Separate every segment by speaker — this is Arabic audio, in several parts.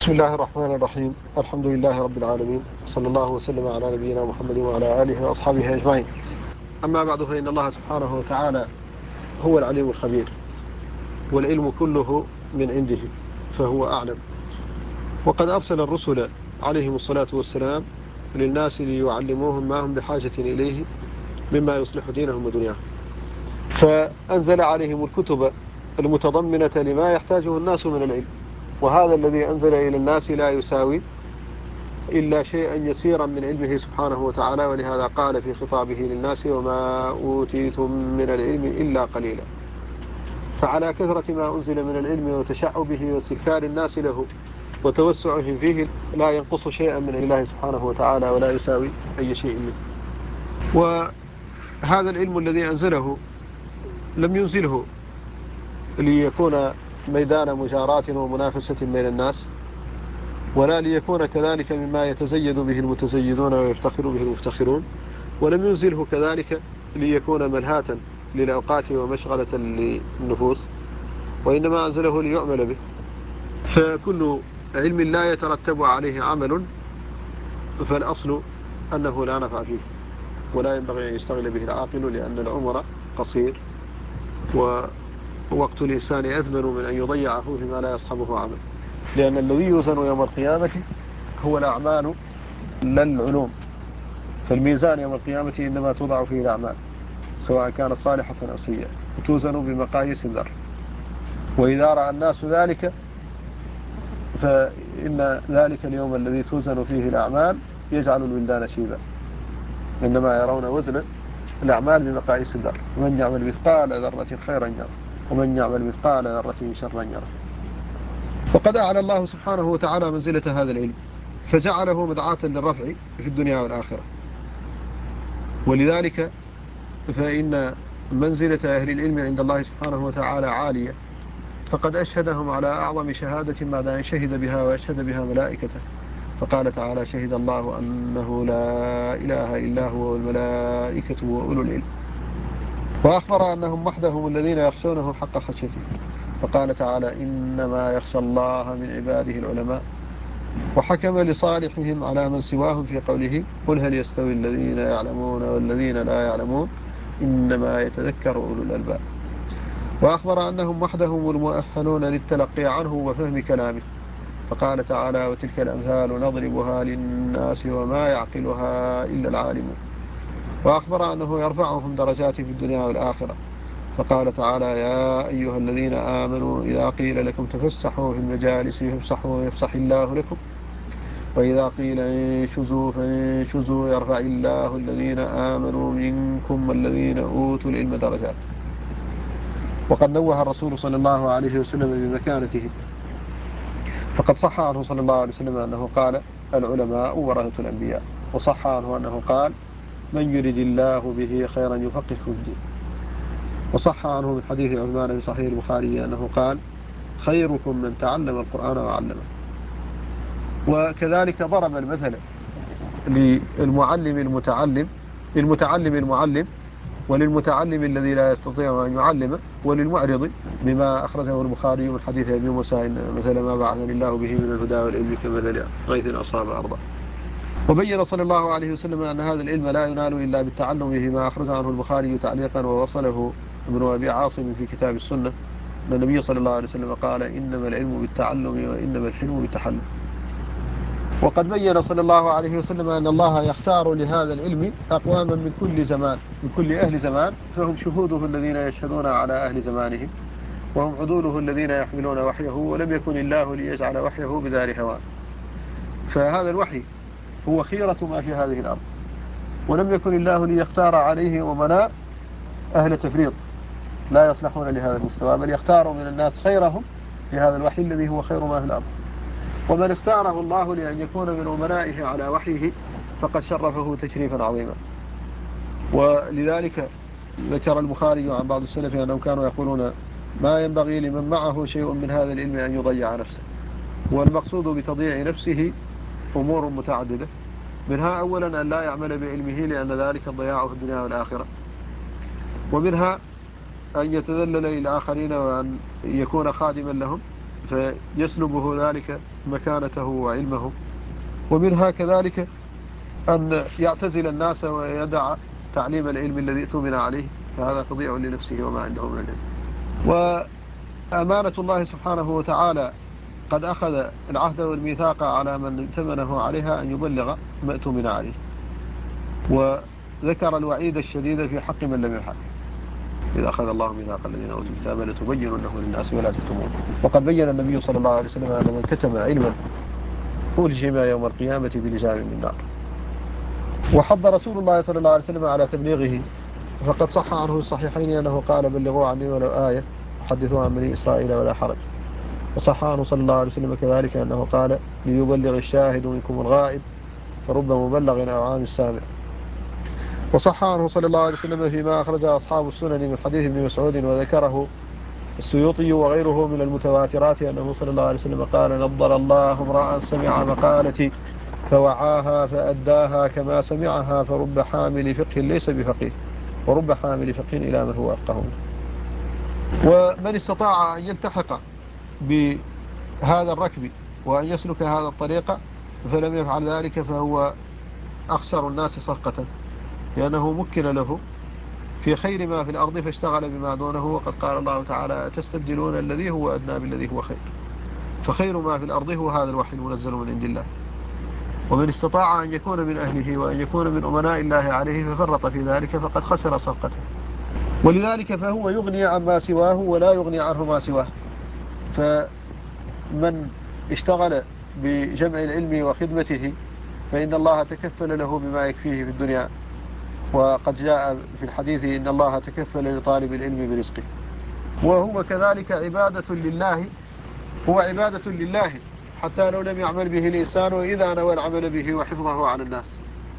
Speaker 1: بسم الله الرحمن الرحيم. الحمد لله رب العالمين، صلى الله وسلم على نبينا محمد وعلى آله وأصحابه أجمعين. أما بعد، فإن الله سبحانه وتعالى هو العليم الخبير، والعلم كله من عنده، فهو أعلم. وقد أرسل الرسل عليهم الصلاة والسلام للناس ليعلموهم ما هم بحاجة إليه مما يصلح دينهم ودنياهم، فأنزل عليهم الكتب المتضمنة لما يحتاجه الناس من العلم. وهذا الذي أنزل إلى الناس لا يساوي إلا شيئا يسيرا من علمه سبحانه وتعالى، ولهذا قال في خطابه للناس: وما أوتيتم من العلم إلا قليلا. فعلى كثرة ما أنزل من العلم وتشعبه واستكثار الناس له وتوسعهم فيه لا ينقص شيئا من الله سبحانه وتعالى ولا يساوي أي شيء منه. وهذا العلم الذي أنزله لم ينزله ليكون ميدان مجاراة ومنافسة بين الناس، ولا ليكون كذلك مما يتزيد به المتزيدون ويفتخر به المفتخرون، ولم ينزله كذلك ليكون ملهاة للأوقات ومشغلة للنفوس، وإنما أنزله ليعمل به. فكل علم لا يترتب عليه عمل فالأصل أنه لا نفع فيه، ولا ينبغي أن يشتغل به العاقل، لأن العمر قصير ووقت الإنسان أثمن من أن يضيعه فيما لا يصحبه عمل، لأن الذي يوزن يوم القيامة هو الأعمال لا العلوم. فالميزان يوم القيامة إنما توضع فيه الأعمال سواء كانت صالحة أو سيئة، وتوزن بمقاييس الذر. وإذا رأى الناس ذلك فإن ذلك اليوم الذي توزن فيه الأعمال يجعل الولدان شيبا، إنما يرون وزن الأعمال بمقاييس الذر. ومن يعمل مثقال ذرة خيرا يره، ومن يعمل مثقال ذرة شرا يره. وقد أعلى الله سبحانه وتعالى منزلة هذا العلم، فجعله مدعاة للرفع في الدنيا والآخرة. ولذلك فإن منزلة أهل العلم عند الله سبحانه وتعالى عالية، فقد أشهدهم على أعظم شهادة بعد أن شهد بها وأشهد بها ملائكته. فقال تعالى: شهد الله أنه لا إله إلا هو والملائكة وأولو العلم. وأخبر أنهم وحدهم الذين يخشونه حق خشيته، فقال تعالى: إنما يخشى الله من عباده العلماء. وحكم لصالحهم على من سواهم في قوله: قل هل يستوي الذين يعلمون والذين لا يعلمون إنما يتذكر أولو الألباب. وأخبر أنهم وحدهم المؤهلون للتلقي عنه وفهم كلامه، فقال تعالى: وتلك الأمثال نضربها للناس وما يعقلها إلا العالمون. وأخبر أنه يرفعهم درجات في الدنيا والآخرة، فقال تعالى: يا أيها الذين آمنوا إذا قيل لكم تفسحوا في المجالس فافسحوا يفسح الله لكم، وإذا قيل انشزوا فانشزوا يرفع الله الذين آمنوا منكم والذين أوتوا العلم درجات. وقد نوه الرسول صلى الله عليه وسلم بمكانته، فقد صح عنه صلى الله عليه وسلم أنه قال: العلماء ورثة الأنبياء. وصح عنه أنه قال: من يرد الله به خيرا يفقهه في الدين. وصح عنه من حديث عثمان في صحيح البخاري أنه قال: خيركم من تعلم القرآن وعلمه. وكذلك ضرب المثل للمتعلم المعلم، وللمتعلم الذي لا يستطيع أن يعلم، وللمعرض، بما أخرجه البخاري من حديث أبي موسى: إن مثل ما بعثني الله به من الهدى والعلم كمثل غيث أصاب أرضا. وبين صلى الله عليه وسلم أن هذا العلم لا ينال إلا بالتعلم به، ما أخرج عنه البخاري تعليقا ووصله ابن أبي عاصم في كتاب السنة أن النبي صلى الله عليه وسلم قال: إنما العلم بالتعلم وإنما الحلم بالتحلم. وقد بين صلى الله عليه وسلم أن الله يختار لهذا العلم أقواما من كل زمان، من كل أهل زمان، فهم شهوده الذين يشهدون على أهل زمانهم، وهم عدوله الذين يحملون وحيه، ولم يكن الله ليجعل وحيه بدار هوان. فهذا الوحي هو خيرة ما في هذه الأرض، ولم يكن الله ليختار عليه أمناء أهل تفريط لا يصلحون لهذا المستوى، بل يختار من الناس خيرهم لهذا الوحي الذي هو خير ما في الأرض. ومن اختاره الله لأن يكون من أمنائه على وحيه فقد شرفه تشريفا عظيما. ولذلك ذكر البخاري عن بعض السلف أنهم كانوا يقولون: ما ينبغي لمن معه شيء من هذا العلم أن يضيع نفسه. والمقصود بتضييع نفسه أمور متعددة، منها أولا أن لا يعمل بعلمه لأن ذلك الضياع في الدنيا والآخرة، ومنها أن يتذلل للآخرين وأن يكون خادما لهم، فيسلبه ذلك مكانته وعلمه. ومنها كذلك أن يعتزل الناس ويدع تعليم العلم الذي اؤتمن عليه، فهذا تضيع لنفسه وما عنده من العلم. وأمانة الله سبحانه وتعالى قد أخذ العهد والميثاق على من ائتمنه عليها أن يبلغ ما اؤتمن عليه، وذكر الوعيد الشديد في حق من لم يفعل. إذا أخذ الله ميثاق الذين أوتوا الكتاب لتبيننه للناس ولا تكتمونه. وقد بين النبي صلى الله عليه وسلم أن من كتم علما ألجم يوم القيامة بلجام من نار. وحض رسول الله صلى الله عليه وسلم على تبليغه، فقد صح عنه الصحيحين أنه قال: بلغوا عني ولو آية وحدثوا عن بني إسرائيل ولا حرج. وصح عنه صلى الله عليه وسلم كذلك أنه قال: ليبلغ الشاهد منكم الغائب فرب مبلغ أو عام السامع. وصح عنه صلى الله عليه وسلم فيما أخرج أصحاب السنن من حديث ابن مسعود وذكره السيوطي وغيره من المتواترات أنه صلى الله عليه وسلم قال: نضر الله امرأ سمع مقالتي فوعاها فأداها كما سمعها فرب حامل فقه ليس بفقيه ورب حامل فقه إلى من هو أفقه. ومن استطاع أن يلتحق بهذا الركب وأن يسلك هذا الطريق فلم يفعل ذلك فهو أخسر الناس صفقة، لأنه مكن له في خير ما في الأرض فاشتغل بما دونه. وقد قال الله تعالى: تستبدلون الذي هو أدنى بالذي هو خير. فخير ما في الأرض هو هذا الوحي المنزل من عند الله. ومن استطاع أن يكون من أهله وأن يكون من أمناء الله عليه ففرط في ذلك فقد خسر صفقته. ولذلك فهو يغني عما سواه ولا يغني عنه ما سواه. فمن اشتغل بجمع العلم وخدمته فإن الله تكفل له بما يكفيه في الدنيا. وقد جاء في الحديث: إن الله تكفل لطالب العلم برزقه. وهو كذلك عبادة لله، هو عبادة لله حتى لو لم يعمل به الإنسان إذا نوى العمل به وحفظه على الناس.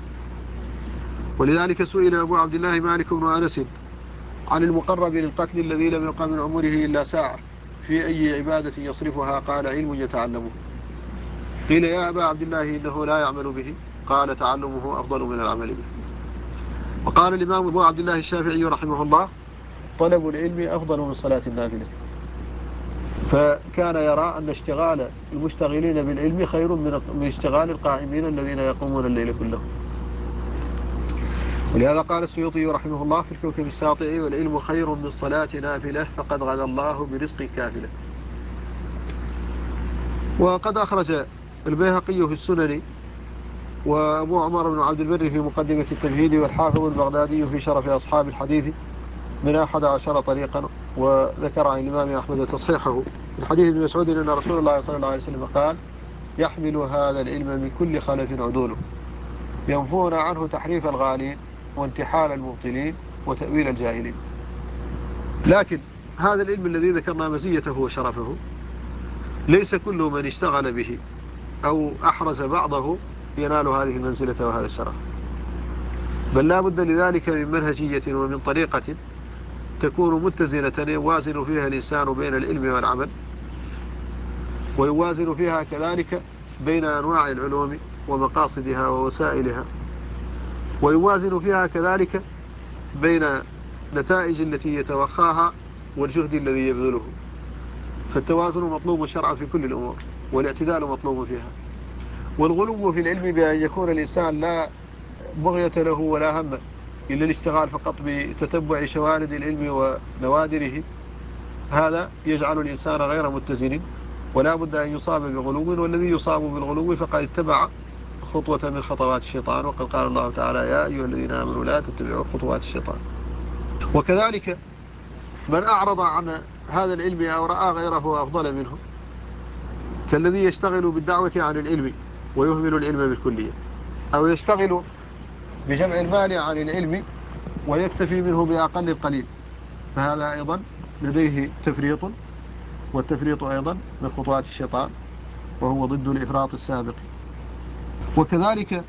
Speaker 1: ولذلك سئل أبو عبد الله مالك بن أنس عن المقرب للقتل الذي لم يقم من عمره إلا ساعة في أي عبادة يصرفها؟ قال: علم يتعلمه. قيل: يا أبا عبد الله إنه لا يعمل به؟ قال: تعلمه أفضل من العمل به. وقال الإمام أبو عبد الله الشافعي رحمه الله: طلب العلم أفضل من صلاة النافلة. فكان يرى أن اشتغال المشتغلين بالعلم خير من اشتغال القائمين الذين يقومون الليل كله. ولهذا قال السيوطي رحمه الله في الكوكب الساطع: والعلم خير من صلاة نافلة فقد غدا الله برزق كافلة. وقد أخرج البيهقي في السنن وأبو عمر بن عبد البر في مقدمة التمهيد والحافظ البغدادي في شرف أصحاب الحديث من 11 طريقا. وذكر عن الإمام أحمد تصحيحه من حديث ابن مسعود أن رسول الله صلى الله عليه وسلم قال: يحمل هذا العلم من كل خلف عدوله ينفون عنه تحريف الغالين وانتحال المبطلين وتأويل الجاهلين. لكن هذا العلم الذي ذكرنا مزيته وشرفه ليس كل من اشتغل به أو أحرز بعضه ينال هذه المنزلة وهذا الشرف، بل لا بد لذلك من منهجية ومن طريقة تكون متزنة يوازن فيها الإنسان بين العلم والعمل، ويوازن فيها كذلك بين أنواع العلوم ومقاصدها ووسائلها، ويوازن فيها كذلك بين نتائج التي يتوخاها والجهد الذي يبذله. فالتوازن مطلوب شرعا في كل الأمور، والاعتدال مطلوب فيها. والغلو في العلم بأن يكون الإنسان لا بغية له ولا هم إلا الاشتغال فقط بتتبع شوارد العلم ونوادره، هذا يجعل الإنسان غير متزن، ولا بد أن يصاب بغلو. والذي يصاب بالغلو فقد اتبع خطوة من خطوات الشيطان. وقد قال الله تعالى: يا أيها الذين آمنوا لا تتبعوا خطوات الشيطان. وكذلك من أعرض عن هذا العلم أو رأى غيره أفضل منه، كالذي يشتغل بالدعوة عن العلم ويهمل العلم بالكلية، أو يشتغل بجمع المال عن العلم ويكتفي منه بأقل القليل، فهذا أيضا لديه تفريط، والتفريط أيضا من خطوات الشيطان وهو ضد الإفراط السابق. وكذلك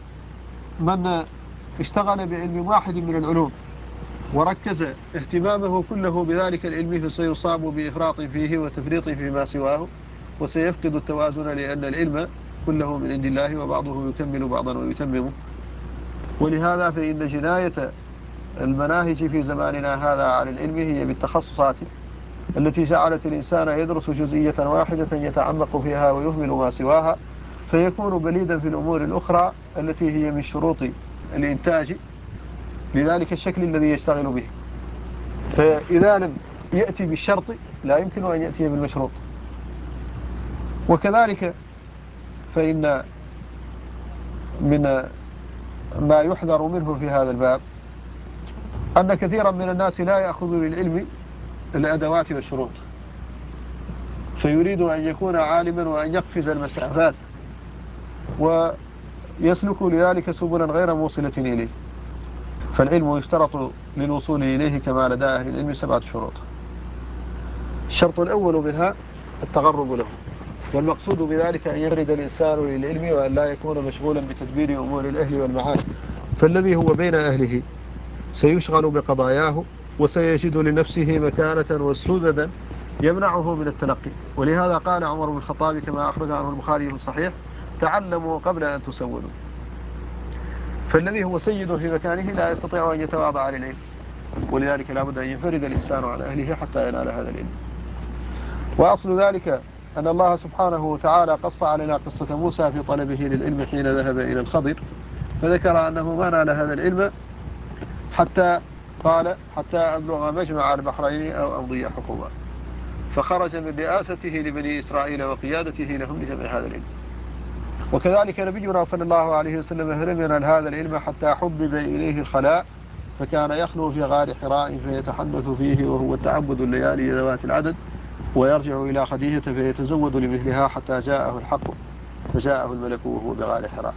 Speaker 1: من اشتغل بعلم واحد من العلوم وركز اهتمامه كله بذلك العلم فسيصاب بإفراط فيه وتفريط فيما سواه، وسيفقد التوازن، لأن العلم كله من عند الله وبعضه يكمل بعضا ويتممه. ولهذا فإن جناية المناهج في زماننا هذا على العلم هي بالتخصصات التي جعلت الإنسان يدرس جزئية واحدة يتعمق فيها ويهمل ما سواها، فيكون بليدا في الأمور الأخرى التي هي من شروط الإنتاج لذلك الشكل الذي يشتغل به. فإذا لم يأتي بالشرط لا يمكن أن يأتي بالمشروط. وكذلك فإن من ما يحذر منه في هذا الباب أن كثيرا من الناس لا يأخذ للعلم الأدوات والشروط، فيريد أن يكون عالما وأن يقفز المسافات ويسلك لذلك سبلا غير موصلة إليه. فالعلم يشترط للوصول إليه كما لدى أهل العلم 7 شروط. الشرط الأول منها التغرب له، والمقصود بذلك أن يفرد الإنسان للعلم وأن لا يكون مشغولا بتدبير أمور الأهل والمعاد، فالذي هو بين أهله سيشغل بقضاياه وسيجد لنفسه مكانة وسددا يمنعه من التلقي. ولهذا قال عمر بن الخطاب كما أخرج عنه البخاري في الصحيح: تعلموا قبل أن تسودوا. فالذي هو سيد في مكانه لا يستطيع أن يتواضع للعلم، ولذلك لا بد أن ينفرد الإنسان عن أهله حتى ينال هذا العلم. وأصل ذلك أن الله سبحانه وتعالى قص علينا قصة موسى في طلبه للعلم حين ذهب إلى الخضر، فذكر أنه ما نال هذا العلم حتى قال: حتى أبلغ مجمع البحرين أو أمضي حقوبا. فخرج من رئاسته لبني إسرائيل وقيادته لهم لجمع هذا العلم. وكذلك نبينا صلى الله عليه وسلم هرم من هذا العلم حتى حبب إليه الخلاء، فكان يخلو في غار حراء فيتحدث فيه وهو تعبد الليالي ذوات العدد، ويرجع إلى خديجة فيتزود لمثلها حتى جاءه الحق فجاءه الملك وهو بغار حراء.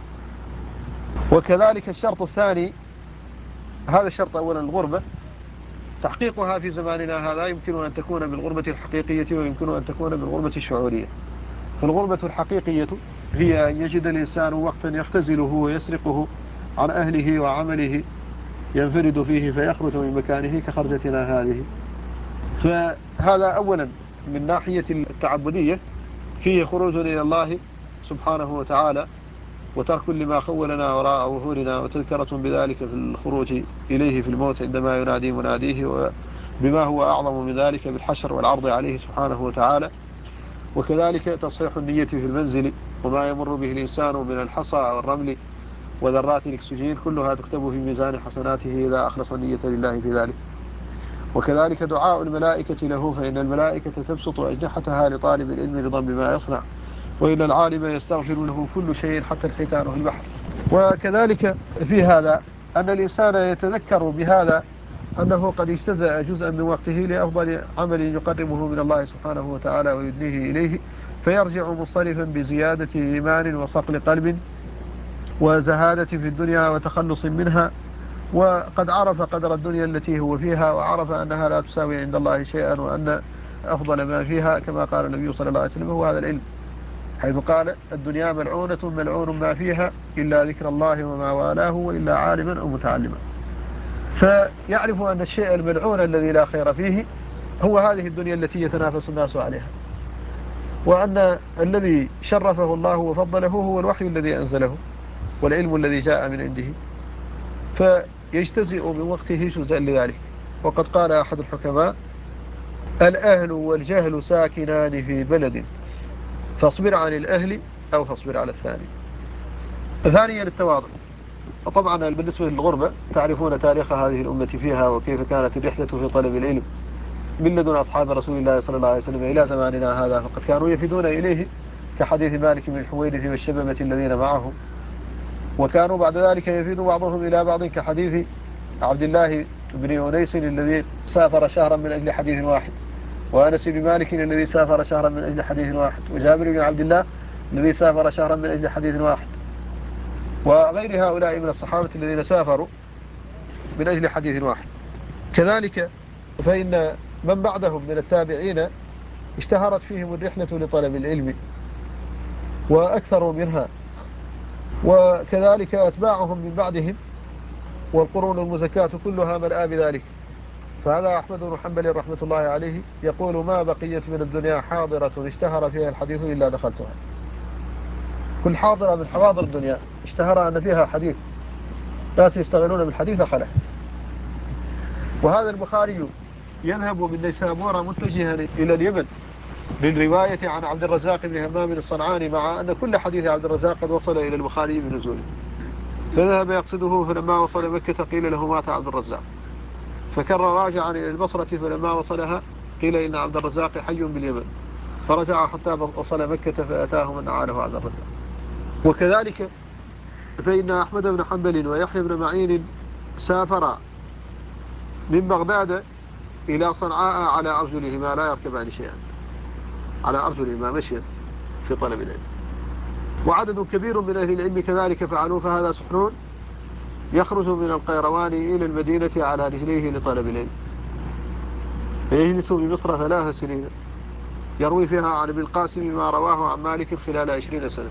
Speaker 1: وكذلك الشرط الثاني، هذا الشرط أولا الغربة، تحقيقها في زماننا هذا يمكن أن تكون بالغربة الحقيقية ويمكن أن تكون بالغربة الشعورية. فالغربة الحقيقية هي أن يجد الإنسان وقتا يختزله ويسرقه عن أهله وعمله ينفرد فيه فيخرج من مكانه كخرجتنا هذه. فهذا أولا من ناحية التعبدية فيه خروج إلى الله سبحانه وتعالى وترك لما خولنا وراء ظهورنا، وتذكرة بذلك في الخروج إليه في الموت عندما ينادي مناديه، وبما هو أعظم من ذلك بالحشر والعرض عليه سبحانه وتعالى. وكذلك تصحيح النية في المنزل وما يمر به الإنسان من الحصى والرمل وذرات الأكسجين كلها تكتب في ميزان حسناته إذا أخلص النية لله في ذلك. وكذلك دعاء الملائكة له، فإن الملائكة تبسط أجنحتها لطالب العلم رضا بما يصنع، وإن العالم يستغفر له كل شيء حتى الحيتان في البحر. وكذلك في هذا أن الإنسان يتذكر بهذا أنه قد اجتزأ جزءا من وقته لأفضل عمل يقربه من الله سبحانه وتعالى ويدنيه إليه، فيرجع مصرفا بزيادة إيمان وصقل قلب وزهادة في الدنيا وتخلص منها، وقد عرف قدر الدنيا التي هو فيها، وعرف أنها لا تساوي عند الله شيئا، وأن أفضل ما فيها كما قال النبي صلى الله عليه وسلم هو هذا العلم، حيث قال: الدنيا ملعونة ملعون ما فيها إلا ذكر الله وما والاه وإلا عالما أو متعلما. فيعرف أن الشيء الملعون الذي لا خير فيه هو هذه الدنيا التي يتنافس الناس عليها، وأن الذي شرفه الله وفضله هو الوحي الذي أنزله والعلم الذي جاء من عنده، فيجتزئ من وقته جزءا لذلك. وقد قال أحد الحكماء: الأهل والجهل ساكنان في بلد، فاصبر عن الأهل أو فاصبر على الثاني. ثانيا التواضع. وطبعا بالنسبة للغربة تعرفون تاريخ هذه الأمة فيها وكيف كانت الرحلة في طلب العلم من لدن أصحاب رسول الله صلى الله عليه وسلم إلى زماننا هذا، فقد كانوا يفدون إليه كحديث مالك بن الحويرث والشببة الذين معه، وكانوا بعد ذلك يفيد بعضهم إلى بعض كحديث عبد الله بن أنيس الذي سافر شهرا من أجل حديث واحد، وأنس بن مالك الذي سافر شهرا من أجل حديث واحد، وجابر بن عبد الله الذي سافر شهرا من أجل حديث واحد، وغير هؤلاء من الصحابة الذين سافروا من أجل حديث واحد. كذلك فإن من بعدهم من التابعين اشتهرت فيهم الرحلة لطلب العلم وأكثروا منها، وكذلك أتباعهم من بعدهم والقرون المزكاة كلها ملآ بذلك. فهذا أحمد بن حنبل رحمة الله عليه يقول: ما بقيت من الدنيا حاضرة اشتهر فيها الحديث إلا دخلتها. كل حاضرة من حواضر الدنيا اشتهر أن فيها حديث، ناس يشتغلون بالحديث دخلها. وهذا البخاري يذهب من نيسابورة متجها إلى اليمن للرواية عن عبد الرزاق بن همام الصنعاني، مع أن كل حديث عبد الرزاق قد وصل إلى البخاري بنزوله. فذهب يقصده، فلما وصل مكة قيل له مات عبد الرزاق، فكر راجعا إلى البصرة، فلما وصلها قيل إن عبد الرزاق حي باليمن، فرجع حتى وصل مكة فأتاه من أعانه عبد الرزاق. وكذلك فإن أحمد بن حنبل ويحيى بن معين سافرا من بغداد إلى صنعاء على أرجلهما لا يركبان شيئا، على أرجلهما مشيا في طلب العلم. وعدد كبير من أهل العلم كذلك فعلوا، فهذا سحنون يخرج من القيروان إلى المدينة على رجليه لطلب العلم، فيجلس بمصر 3 سنين يروي فيها عن ابن القاسم ما رواه عن مالك خلال 20 سنة.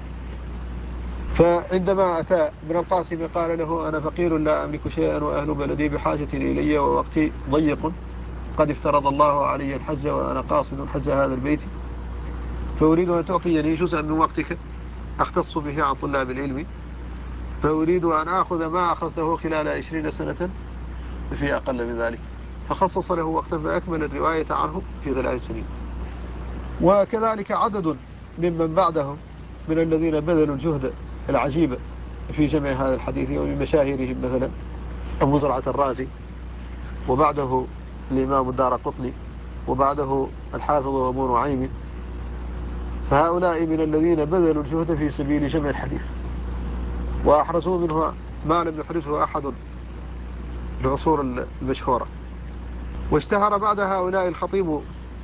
Speaker 1: فعندما أتى ابن القاسم قال له: أنا فقير لا أملك شيئا، وأهل بلدي بحاجة إلي، ووقتي ضيق، قد افترض الله علي الحج وأنا قاصد حج هذا البيت، فأريد أن تعطيني جزءا من وقتك أختص به عن طلاب العلم، فأريد أن أخذ ما أخذته خلال 20 سنة في أقل من ذلك. فخصص له وقتا فأكمل الرواية عنه في 3 سنين. وكذلك عدد ممن بعدهم من الذين بذلوا الجهد العجيب في جمع هذا الحديث، ومن مشاهيرهم مثلا أبو زرعة الرازي، وبعده الإمام الدارقطني، وبعده الحافظ أبو نعيم. فهؤلاء من الذين بذلوا الجهد في سبيل جمع الحديث، وأحرزوا منه ما لم يحرزه أحد العصور المشهورة. واشتهر بعد هؤلاء الخطيب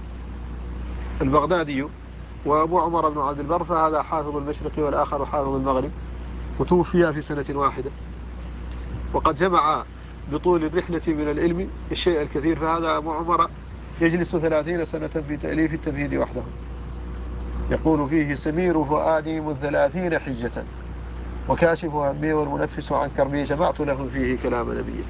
Speaker 1: البغدادي وأبو عمر بن عبد البر، فهذا حافظ المشرق والآخر حافظ المغرب، وتوفي في سنة واحدة، وقد جمع بطول الرحلة من العلم الشيء الكثير. فهذا أبو عمر يجلس 30 سنة في تأليف التمهيد وحده، يقول فيه: سمير فؤادي مذ 30 حجة، وكاشف همي والمنفس عن كربي، جمعت له فيه كلام نبيه.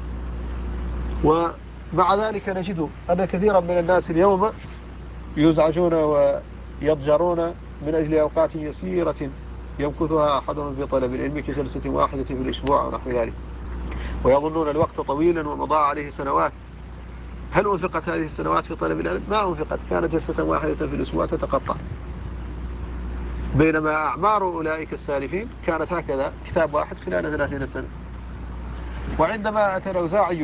Speaker 1: ومع ذلك نجد أن كثيرا من الناس اليوم يزعجون ويضجرون من أجل أوقات يسيرة يمكثها أحدهم في طلب العلم كجلسة واحدة في الأسبوع ونحو ذلك، ويظنون الوقت طويلا ومضى عليه سنوات. هل أنفقت هذه السنوات في طلب العلم؟ ما أنفقت، كانت جلسة واحدة في الأسبوع تتقطع. بينما أعمار أولئك السالفين كانت هكذا، كتاب واحد خلال 30 سنة. وعندما أتى الأوزاعي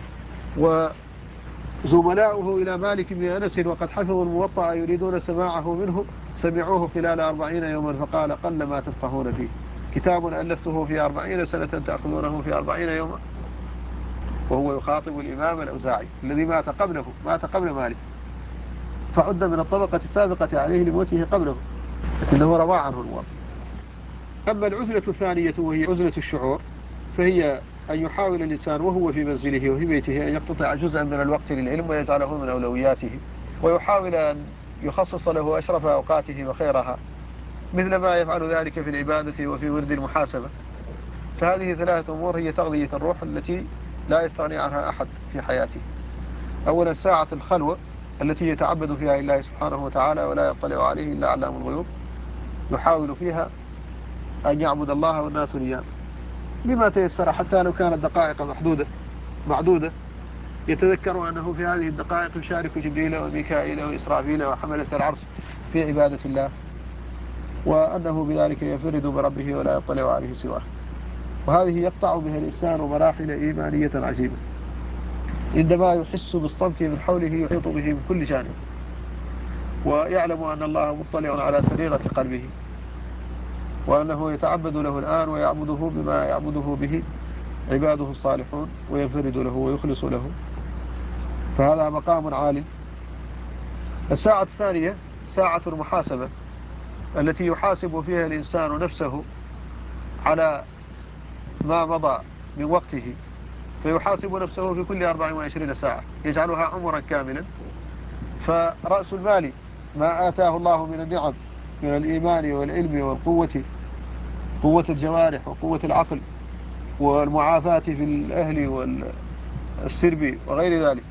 Speaker 1: وزملاؤه إلى مالك بن أنس وقد حفظوا الموطأ يريدون سماعه منه، سمعوه خلال 40 يوما، فقال: قل ما تفقهون فيه، كتاب ألفته في 40 سنة تأخذونه في 40 يوما. وهو يخاطب الإمام الأوزاعي الذي مات قبل مالك، فعد من الطبقة السابقة عليه لموته قبله، لكنه روى عنه الموطأ. أما العزلة الثانية وهي عزلة الشعور، فهي أن يحاول الإنسان وهو في منزله وفي بيته أن يقتطع جزءا من الوقت للعلم ويجعله من أولوياته، ويحاول أن يخصص له أشرف أوقاته وخيرها، مثل ما يفعل ذلك في العبادة وفي ورد المحاسبة. فهذه 3 أمور هي تغذية الروح التي لا يستغني عنها أحد في حياته. أولا ساعة الخلوة التي يتعبد فيها لله سبحانه وتعالى ولا يطلع عليه إلا علام الغيوب، يحاول فيها أن يعبد الله والناس نيام بما تيسر، حتى لو كانت دقائق معدودة، يتذكر أنه في هذه الدقائق يشارك جبريل وميكائيل وإسرافيل وحملة العرش في عبادة الله، وأنه بذلك يفرد بربه ولا يطلع عليه سواه. وهذه يقطع بها الإنسان مراحل إيمانية عجيبة، عندما يحس بالصمت من حوله يحيط به من كل جانب، ويعلم أن الله مطلع على سريرة قلبه، وأنه يتعبد له الآن ويعبده بما يعبده به عباده الصالحون، وينفرد له ويخلص له. فهذا مقام عالي. الساعة الثانية ساعة المحاسبة التي يحاسب فيها الإنسان نفسه على ما مضى من وقته، فيحاسب نفسه في كل 24 ساعة، يجعلها عمرا كاملا. فرأس المال ما آتاه الله من النعم من الإيمان والعلم والقوة، قوة الجوارح وقوة العقل والمعافاة في الأهل والسرب وغير ذلك،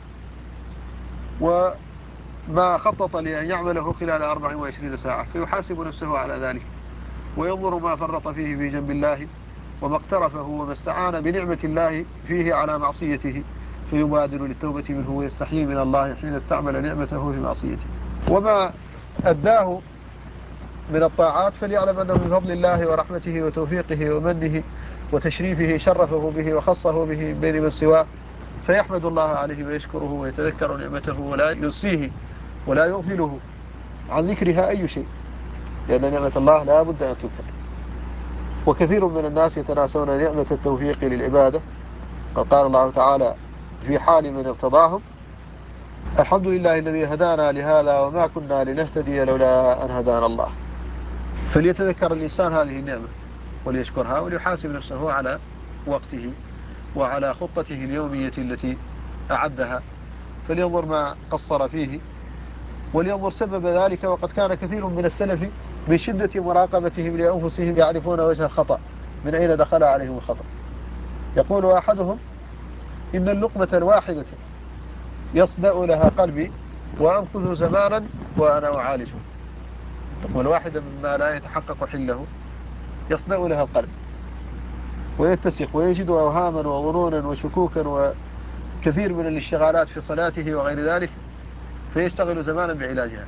Speaker 1: وما خطط لأن يعمله خلال 24 ساعة، فيحاسب نفسه على ذلك، وينظر ما فرط فيه في جنب الله، وما اقترفه وما استعان بنعمة الله فيه على معصيته، فيبادر للتوبة منه ويستحيي من الله حين استعمل نعمته في معصيته. وما أداه من الطاعات فليعلم أنه من فضل الله ورحمته وتوفيقه ومنه وتشريفه، شرفه به وخصه به بين من سواه، فيحمد الله عليه ويشكره ويتذكر نعمته ولا ينسيه ولا يغفله عن ذكرها أي شيء، لأن نعمة الله لا بد أن تذكر. وكثير من الناس يتناسون نعمة التوفيق للعبادة، قال الله تعالى في حال من ارتضاهم: الحمد لله الذي هدانا لهذا وما كنا لنهتدي لولا أن هدانا الله. فليتذكر الإنسان هذه النعمة وليشكرها وليحاسب نفسه على وقته وعلى خطته اليومية التي أعدها، فلينظر ما قصر فيه ولينظر سبب ذلك. وقد كان كثير من السلف من شدة مراقبتهم لأنفسهم يعرفون وجه الخطأ، من أين دخل عليهم الخطأ. يقول أحدهم: إن اللقمة الواحدة يصدأ لها قلبي وأمكث زمانا وأنا أعالجه. اللقمة الواحدة مما لا يتحقق حله يصدأ لها القلب ويتسق ويجد أوهاما وظنونا وشكوكا وكثير من الاشتغالات في صلاته وغير ذلك، فيشتغل زمانا بعلاجها.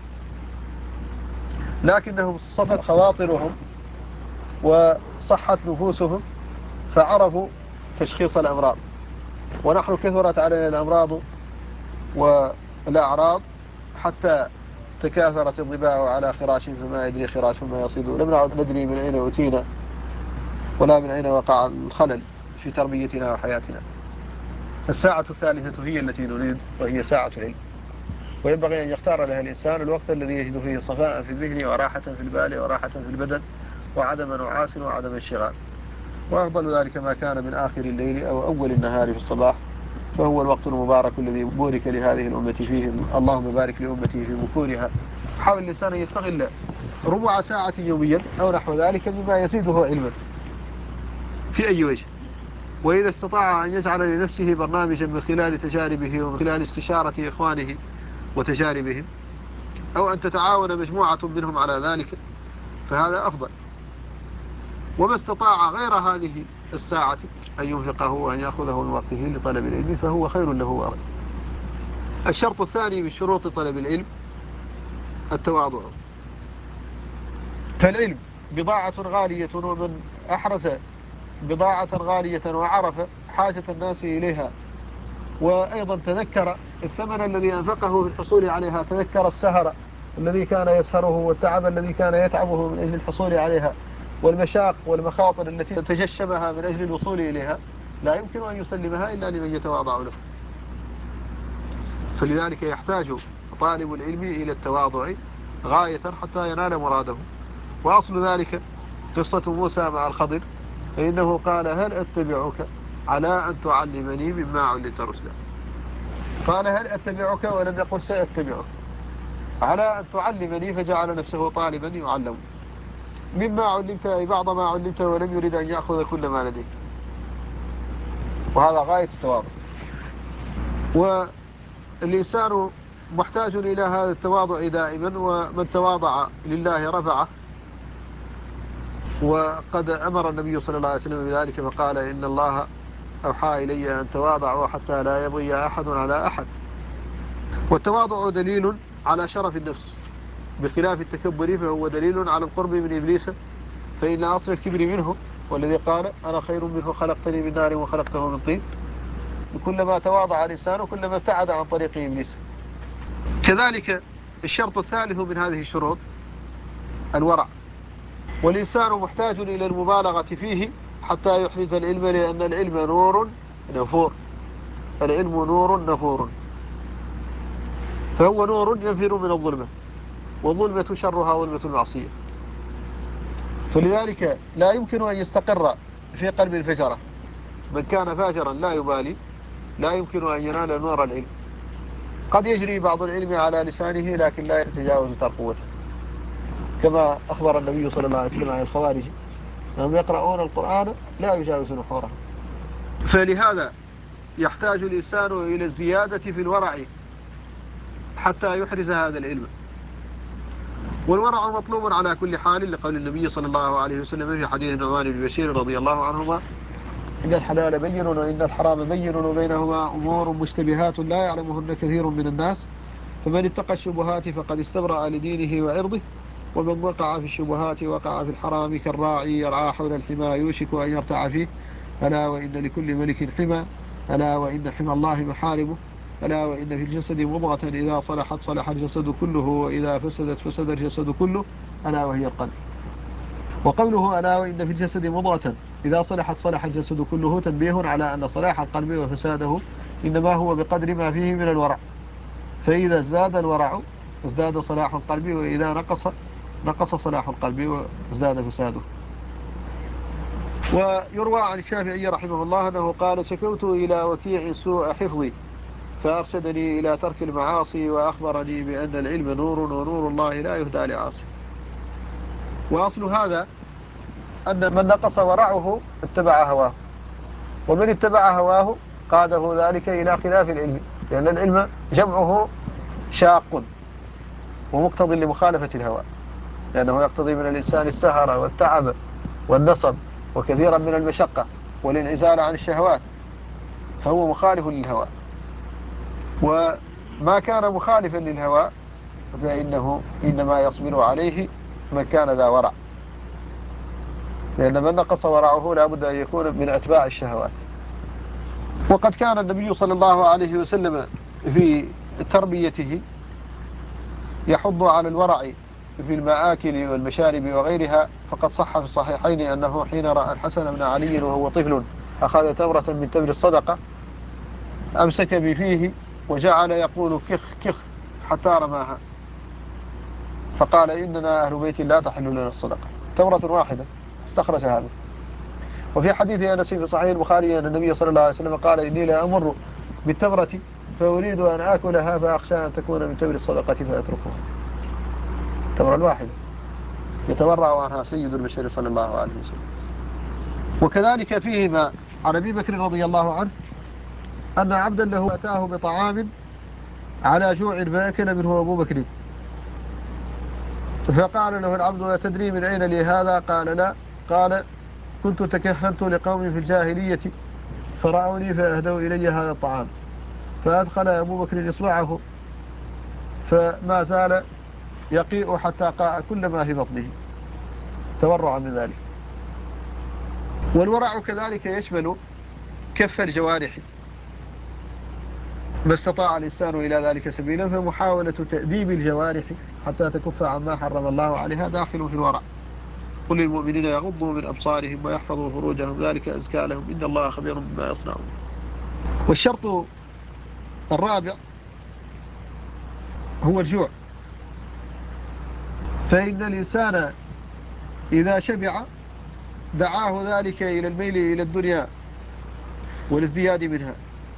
Speaker 1: لكنهم صفت خواطرهم وصحت نفوسهم فعرفوا تشخيص الأمراض. ونحن كثرت علينا الأمراض والأعراض حتى تكاثرت الظباء على خراش فما يدري خراش ما يصيد، لم نعد ندري من أين أتينا ولا من أين وقع الخلل في تربيتنا وحياتنا. الساعة الثالثة هي التي نريد، وهي ساعة علم، وينبغي أن يختار لها الإنسان الوقت الذي يجد فيه صفاء في الذهن وراحة في البال وراحة في البدن وعدم نعاس وعدم انشغال. وأفضل ذلك ما كان من آخر الليل أو أول النهار في الصباح، فهو الوقت المبارك الذي بورك لهذه الأمة فيه. اللهم بارك لأمتي في بكورها. حاول الإنسان يستغل ربع ساعة يوميا أو نحو ذلك مما يزيده علما في أي وجه. وإذا استطاع أن يجعل لنفسه برنامجا من خلال تجاربه ومن خلال استشارة إخوانه وتجاربهم، أو أن تتعاون مجموعة منهم على ذلك، فهذا أفضل. وما استطاع غير هذه الساعة أن ينفقه وأن يأخذه من وقته لطلب العلم فهو خير له وأفضل. الشرط الثاني من شروط طلب العلم التواضع. فالعلم بضاعة غالية، ومن أحرز بضاعة غالية وعرف حاجة الناس إليها وأيضا تذكر الثمن الذي أنفقه في الحصول عليها، تذكر السهر الذي كان يسهره والتعب الذي كان يتعبه من أجل الحصول عليها والمشاق والمخاطر التي تجشمها من أجل الوصول إليها، لا يمكن أن يسلمها إلا لمن يتواضع له. فلذلك يحتاج طالب العلم إلى التواضع غاية حتى ينال مراده. وأصل ذلك قصة موسى مع الخضر، فإنه قال: هل أتبعك على أن تعلمني مما علمت رشدا. قال: هل أتبعك، ولم يقل سأتبعك، على أن تعلمني، فجعل نفسه طالبا يعلم مما علمت، أي بعض ما علمت، ولم يرد أن يأخذ كل ما لديه. وهذا غاية التواضع. والإنسان محتاج إلى هذا التواضع دائما، ومن تواضع لله رفعه. وقد أمر النبي صلى الله عليه وسلم بذلك فقال: إن الله أوحى إلي أن تواضعوا حتى لا يبغي أحد على أحد. والتواضع دليل على شرف النفس بخلاف التكبر، فهو دليل على القرب من إبليس، فإن أصل الكبر منه، والذي قال: أنا خير منه خلقتني من نار وخلقته من طين. كلما تواضع الإنسان كلما ابتعد عن طريق إبليس. كذلك الشرط الثالث من هذه الشروط الورع. والإنسان محتاج إلى المبالغة فيه حتى يحرز العلم، لأن العلم نور نفور. العلم نور نفور، فهو نور ينفر من الظلمة، والظلمة شرها ظلمة المعصية. فلذلك لا يمكن أن يستقر في قلب الفجرة. من كان فاجرا لا يبالي لا يمكن أن ينال نور العلم. قد يجري بعض العلم على لسانه لكن لا يتجاوز ترقوته، كما أخبر النبي صلى الله عليه وسلم عن الخوارج أنهم يقرؤون القرآن لا يجاوز نحورهم. فلهذا يحتاج الإنسان إلى الزيادة في الورع حتى يحرز هذا العلم. والورع مطلوب على كل حال، لقول النبي صلى الله عليه وسلم في حديث النعمان بن بشير رضي الله عنهما: إن الحلال بين وإن الحرام بين وبينهما أمور مشتبهات لا يعلمهن كثير من الناس، فمن اتقى الشبهات فقد استبرأ لدينه وعرضه، ومن وقع في الشبهات وقع في الحرام كالراعي يرعى حول الحمى يوشك أن يرتع فيه. ألا وإن لكل ملك حمى، ألا وإن حمى الله محارمه، ألا وإن في الجسد مضغة إذا صلحت صلح الجسد كله وإذا فسدت فسد الجسد كله، ألا وهي القلب. وقوله ألا وإن في الجسد مضغة إذا صلحت صلح الجسد كله تنبيه على أن صلاح القلب وفساده إنما هو بقدر ما فيه من الورع، فإذا ازداد الورع ازداد صلاح القلب، وإذا نقص صلاح القلب وازداد فساده. ويروى عن الشافعي رحمه الله أنه قال: شكوت إلى وكيع سوء حفظي فأرشدني إلى ترك المعاصي وأخبرني بأن العلم نور ونور الله لا يهدى لعاصي. وأصل هذا أن من نقص ورعه اتبع هواه، ومن اتبع هواه قاده ذلك إلى خلاف العلم، لأن العلم جمعه شاق ومقتضي لمخالفة الهوى، لأنه يقتضي من الإنسان السهر والتعب والنصب وكثيرا من المشقة والانعزال عن الشهوات، فهو مخالف للهوى. وما كان مخالفا للهوى فإنه إنما يصبر عليه من كان ذا ورع، لأن من نقص ورعه لا بد أن يكون من أتباع الشهوات. وقد كان النبي صلى الله عليه وسلم في تربيته يحض على الورع في المآكل والمشارب وغيرها، فقد صح في الصحيحين أنه حين رأى الحسن بن علي وهو طفل أخذ تمرة من تمر الصدقة أمسك بفيه وجعل يقول كخ كخ حتى رماها، فقال: إننا أهل بيت لا تحل لنا الصدقة. تمرة واحدة استخرجها منه. وفي حديث أنس في صحيح البخاري أن النبي صلى الله عليه وسلم قال: إني لا أمر بالتمرة فأريد أن آكلها فأخشى أن تكون من تمر الصدقة فأتركها. التمرة الواحدة يتورع عنها سيد البشر صلى الله عليه وسلم. وكذلك فيهما عن أبي بكر رضي الله عنه أن عبدا له أتاه بطعام على جوع فأكل منه أبو بكر، فقال له العبد: أتدري من أين لي هذا؟ قال: لا. قال: كنت تكهنت لقوم في الجاهلية فرأوني فأهدوا إلي هذا الطعام، فأدخل أبو بكر إصبعه فما زال يقيء حتى قاء كل ما في بطنه تورعا من ذلك. والورع كذلك يشمل كف الجوارح ما استطاع الإنسان إلى ذلك سبيلا، فمحاولة تأديب الجوارح حتى تكف عما حرم الله عليها داخل في الورع. قل للمؤمنين يغضوا من أبصارهم ويحفظوا فروجهم ذلك أزكى لهم إن الله خبير بما يصنعون. والشرط الرابع هو الجوع، فإن الإنسان إذا شبع دعاه ذلك إلى الميل إلى الدنيا والازدياد منها.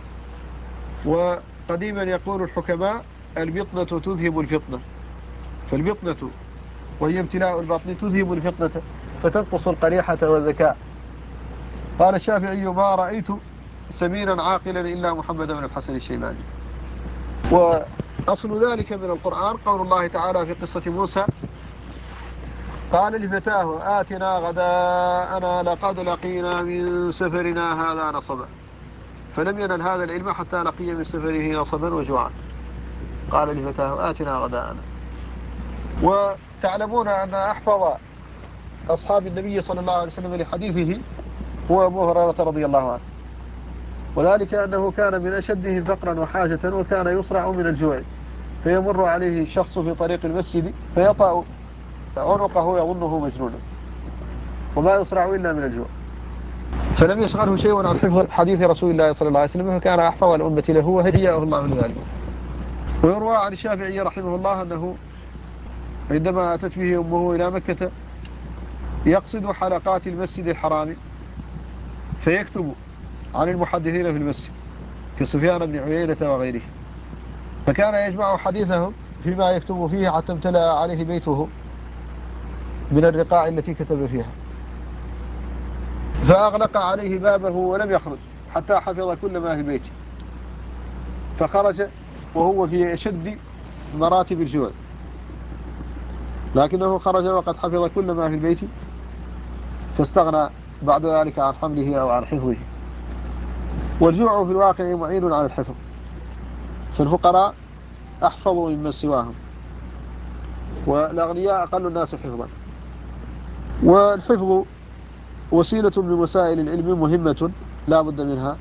Speaker 1: وقديما يقول الحكماء: البطنة تذهب الفطنة، فالبطنة وهي امتلاء البطن تذهب الفطنة فتنقص القريحة والذكاء. قال الشافعي: ما رأيت سمينا عاقلا إلا محمد بن الحسن الشيباني. وأصل ذلك من القرآن قول الله تعالى في قصة موسى: قال لفتاه آتنا غداءنا لقد لقينا من سفرنا هذا نصبا، فلم ينل هذا العلم حتى لقي من سفره نصبا وجوعا. قال لفتاه آتنا غداءنا. وتعلمون أن أحفظ أصحاب النبي صلى الله عليه وسلم لحديثه هو أبو هريرة رضي الله عنه، وذلك أنه كان من أشدهم فقرا وحاجة، وكان يصرع من الجوع، فيمر عليه شخص في طريق المسجد فيطأ عنقه يظنه مجنونا، وما يصرع إلا من الجوع، فلم يشغله شيء عن حفظ حديث رسول الله صلى الله عليه وسلم، فكان أحفظ الأمة له وهديه الله لذلك. ويروى عن الشافعي رحمه الله أنه عندما أتت به أمه إلى مكة يقصد حلقات المسجد الحرام فيكتب عن المحدثين في المسجد كسفيان بن عيينة وغيره، فكان يجمع حديثهم فيما يكتب فيه حتى امتلأ عليه بيته من الرقاع التي كتب فيها، فأغلق عليه بابه ولم يخرج حتى حفظ كل ما في بيته، فخرج وهو في أشد مراتب الجوع، لكنه خرج وقد حفظ كل ما في البيت، فاستغنى بعد ذلك عن حمله أو عن حفظه. والجوع في الواقع معين على الحفظ، فالفقراء أحفظوا ممن سواهم، والأغنياء أقل الناس حفظا. والحفظ وسيلة من وسائل العلم مهمة لا بد منها،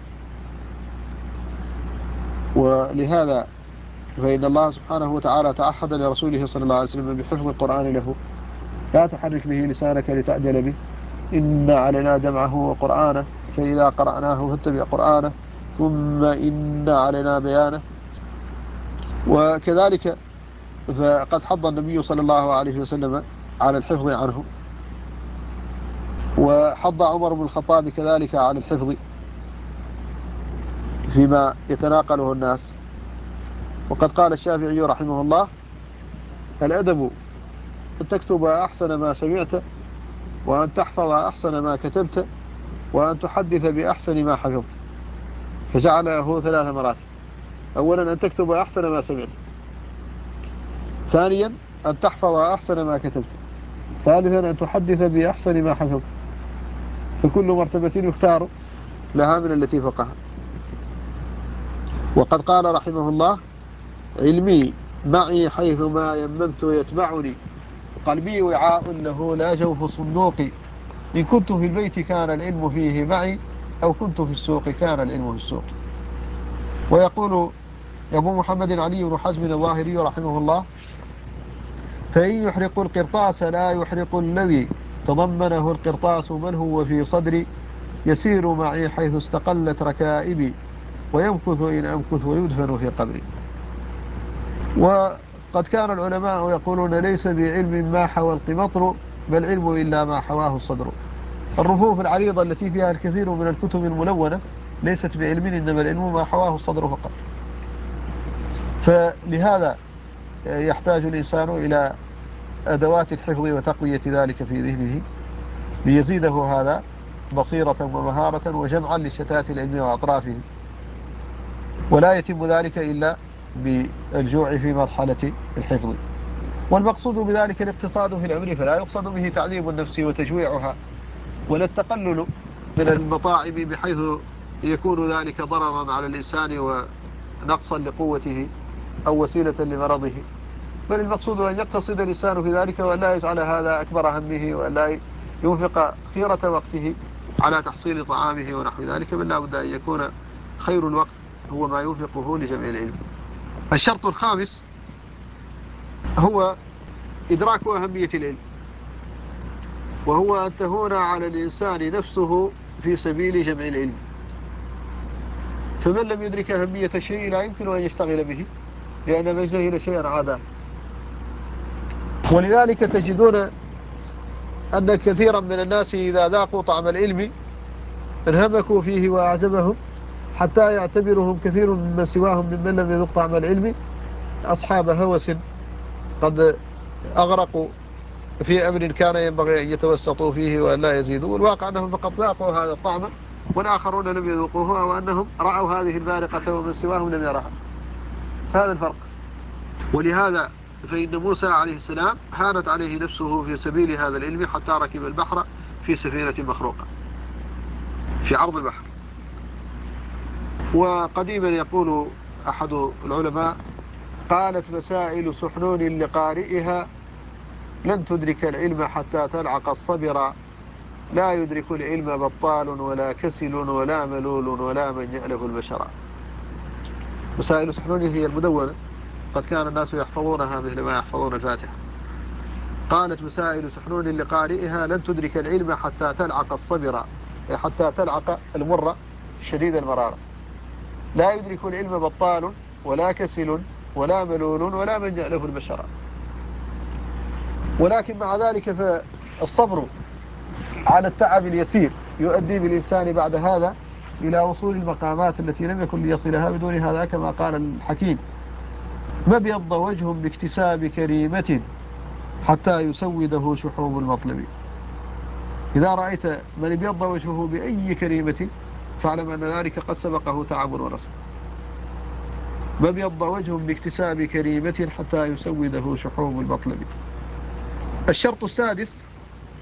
Speaker 1: ولهذا فإن الله سبحانه وتعالى تعهد لرسوله صلى الله عليه وسلم بحفظ القرآن له: لا تحرك به لسانك لتعجل به، إن علينا جمعه وقرآنه، فإذا قرأناه فاتبع قرآنه، ثم إن علينا بيانه. وكذلك فقد حض النبي صلى الله عليه وسلم على الحفظ عنه، وحض عمر بن الخطاب كذلك على الحفظ فيما يتناقله الناس. وقد قال الشافعي رحمه الله: الأدب أن تكتب أحسن ما سمعت، وأن تحفظ أحسن ما كتبت، وأن تحدث بأحسن ما حفظت. فجعله 3 مراتب: أولا أن تكتب أحسن ما سمعت، ثانيا أن تحفظ أحسن ما كتبت، ثالثا أن تحدث بأحسن ما حفظت. فكل مرتبة يختار لها من التي فوقها. وقد قال رحمه الله: علمي معي حيثما يممت يتبعني، قلبي وعاء له لا جوف صندوق، إن كنت في البيت كان العلم فيه معي، أو كنت في السوق كان العلم في السوق. ويقول أبو محمد علي بن حزم الظاهري رحمه الله: فإن يحرق القرطاس لا يحرق الذي تضمنه القرطاس، من هو في صدري يسير معي حيث استقلت ركائبي، ويمكث إن أمكث ويدفن في قبري. وقد كان العلماء يقولون: ليس بعلم ما حوى القمطر، بل علم إلا ما حواه الصدر. الرفوف العريضة التي فيها الكثير من الكتب الملونة ليست بعلم، إنما العلم ما حواه الصدر فقط. فلهذا يحتاج الإنسان إلى أدوات الحفظ وتقوية ذلك في ذهنه، ليزيده هذا بصيرة ومهارة وجمعا لشتات العلم وأطرافه. ولا يتم ذلك إلا بالجوع في مرحلة الحفظ. والمقصود بذلك الاقتصاد في العمر، فلا يقصد به تعذيب النفس وتجويعها، ولا التقلل من المطاعم بحيث يكون ذلك ضررا على الإنسان ونقصا لقوته أو وسيلة لمرضه، بل المقصود أن يقتصد الإنسان في ذلك، وأن لا يجعل هذا أكبر همه، وأن لا ينفق خيرة وقته على تحصيل طعامه ونحو ذلك، بل لا بد أن يكون خير الوقت هو ما ينفقه لجمع العلم. الشرط الخامس هو إدراك أهمية العلم، وهو أن تهون على الإنسان نفسه في سبيل جمع العلم. فمن لم يدرك أهمية الشيء لا يمكن أن يشتغل به، لأن من جهل شيئا عاده. ولذلك تجدون أن كثيرا من الناس إذا ذاقوا طعم العلم انهمكوا فيه وأعجبهم، حتى يعتبرهم كثير ممن سواهم ممن لم يذق طعم العلم أصحاب هوس قد أغرقوا في أمر كان ينبغي أن يتوسطوا فيه وأن لا يزيدوا. والواقع أنهم فقط ذاقوا هذا الطعم والآخرون لم يذوقوه، أو أنهم رأوا هذه البارقة ومن سواهم لم يرها. هذا الفرق. ولهذا فإن موسى عليه السلام هانت عليه نفسه في سبيل هذا العلم، حتى ركب البحر في سفينة مخروقة في عرض البحر. وقديما يقول أحد العلماء: قالت مسائل سحنون لقارئها، لن تدرك العلم حتى تلعق الصبر، لا يدرك العلم بطال ولا كسل ولا ملول ولا من يألف البشر. مسائل سحنون هي المدونة، قد كان الناس يحفظونها مثل ما يحفظون الفاتحة. قالت مسائل سحنون لقارئها: لن تدرك العلم حتى تلعق الصبر، حتى تلعق المرة شديد المرارة. لا يدرك العلم بطال ولا كسل ولا ملول ولا من يألف البشر. ولكن مع ذلك فالصبر على التعب اليسير يؤدي بالإنسان بعد هذا إلى وصول المقامات التي لم يكن ليصلها بدون هذا، كما قال الحكيم: ما بيض وجه باكتساب كريمة حتى يسوده شحوب المطلب. إذا رأيت من ابيض وجهه بأي كريمة فاعلم أن ذلك قد سبقه تعب ونصب. ما بيض وجه باكتساب كريمة حتى يسوده شحوب المطلب. الشرط السادس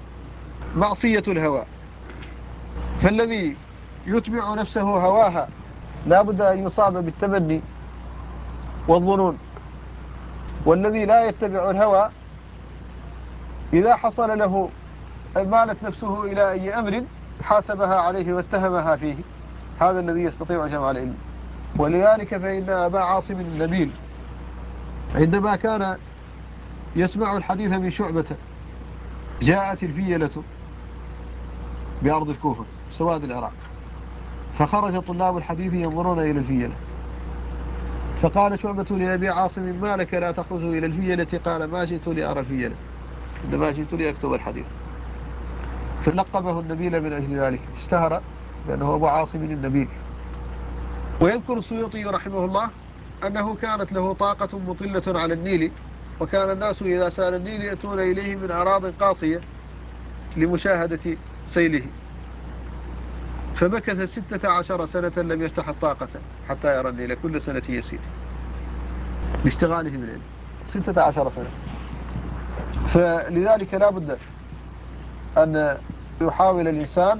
Speaker 1: معصية الهوى، فالذي يتبع نفسه هواها لا بد أن يصاب بالتمني والظنون. والذي لا يتبع الهوى إذا حصل له مالت نفسه إلى أي أمر حاسبها عليه واتهمها فيه، هذا الذي يستطيع جمع العلم. ولذلك فإن أبا عاصم النبيل عندما كان يسمع الحديث من شعبة جاءت الفيلة بأرض الكوفة سواد العراق، فخرج طلاب الحديث ينظرون إلى الفيلة، فقال شعبة لأبي عاصم ما لك لا تخرج إلى الفيلة؟ قال ما جئت لأرى الفيلة، إنما جئت لأكتب الحديث. فلقبه النبيل من أجل ذلك، اشتهر بأنه أبو عاصم النبيل. ويذكر السيوطي رحمه الله أنه كانت له طاقة مطلة على النيل، وكان الناس إذا سال النيل يأتون إليه من أراض قاصية لمشاهدة سيله، فمكث 16 سنة لم يفتح الطاقة حتى يرى النيل كل سنة يسير لاشتغاله بالعلم 16 سنة. فلذلك لا بد أن يحاول الإنسان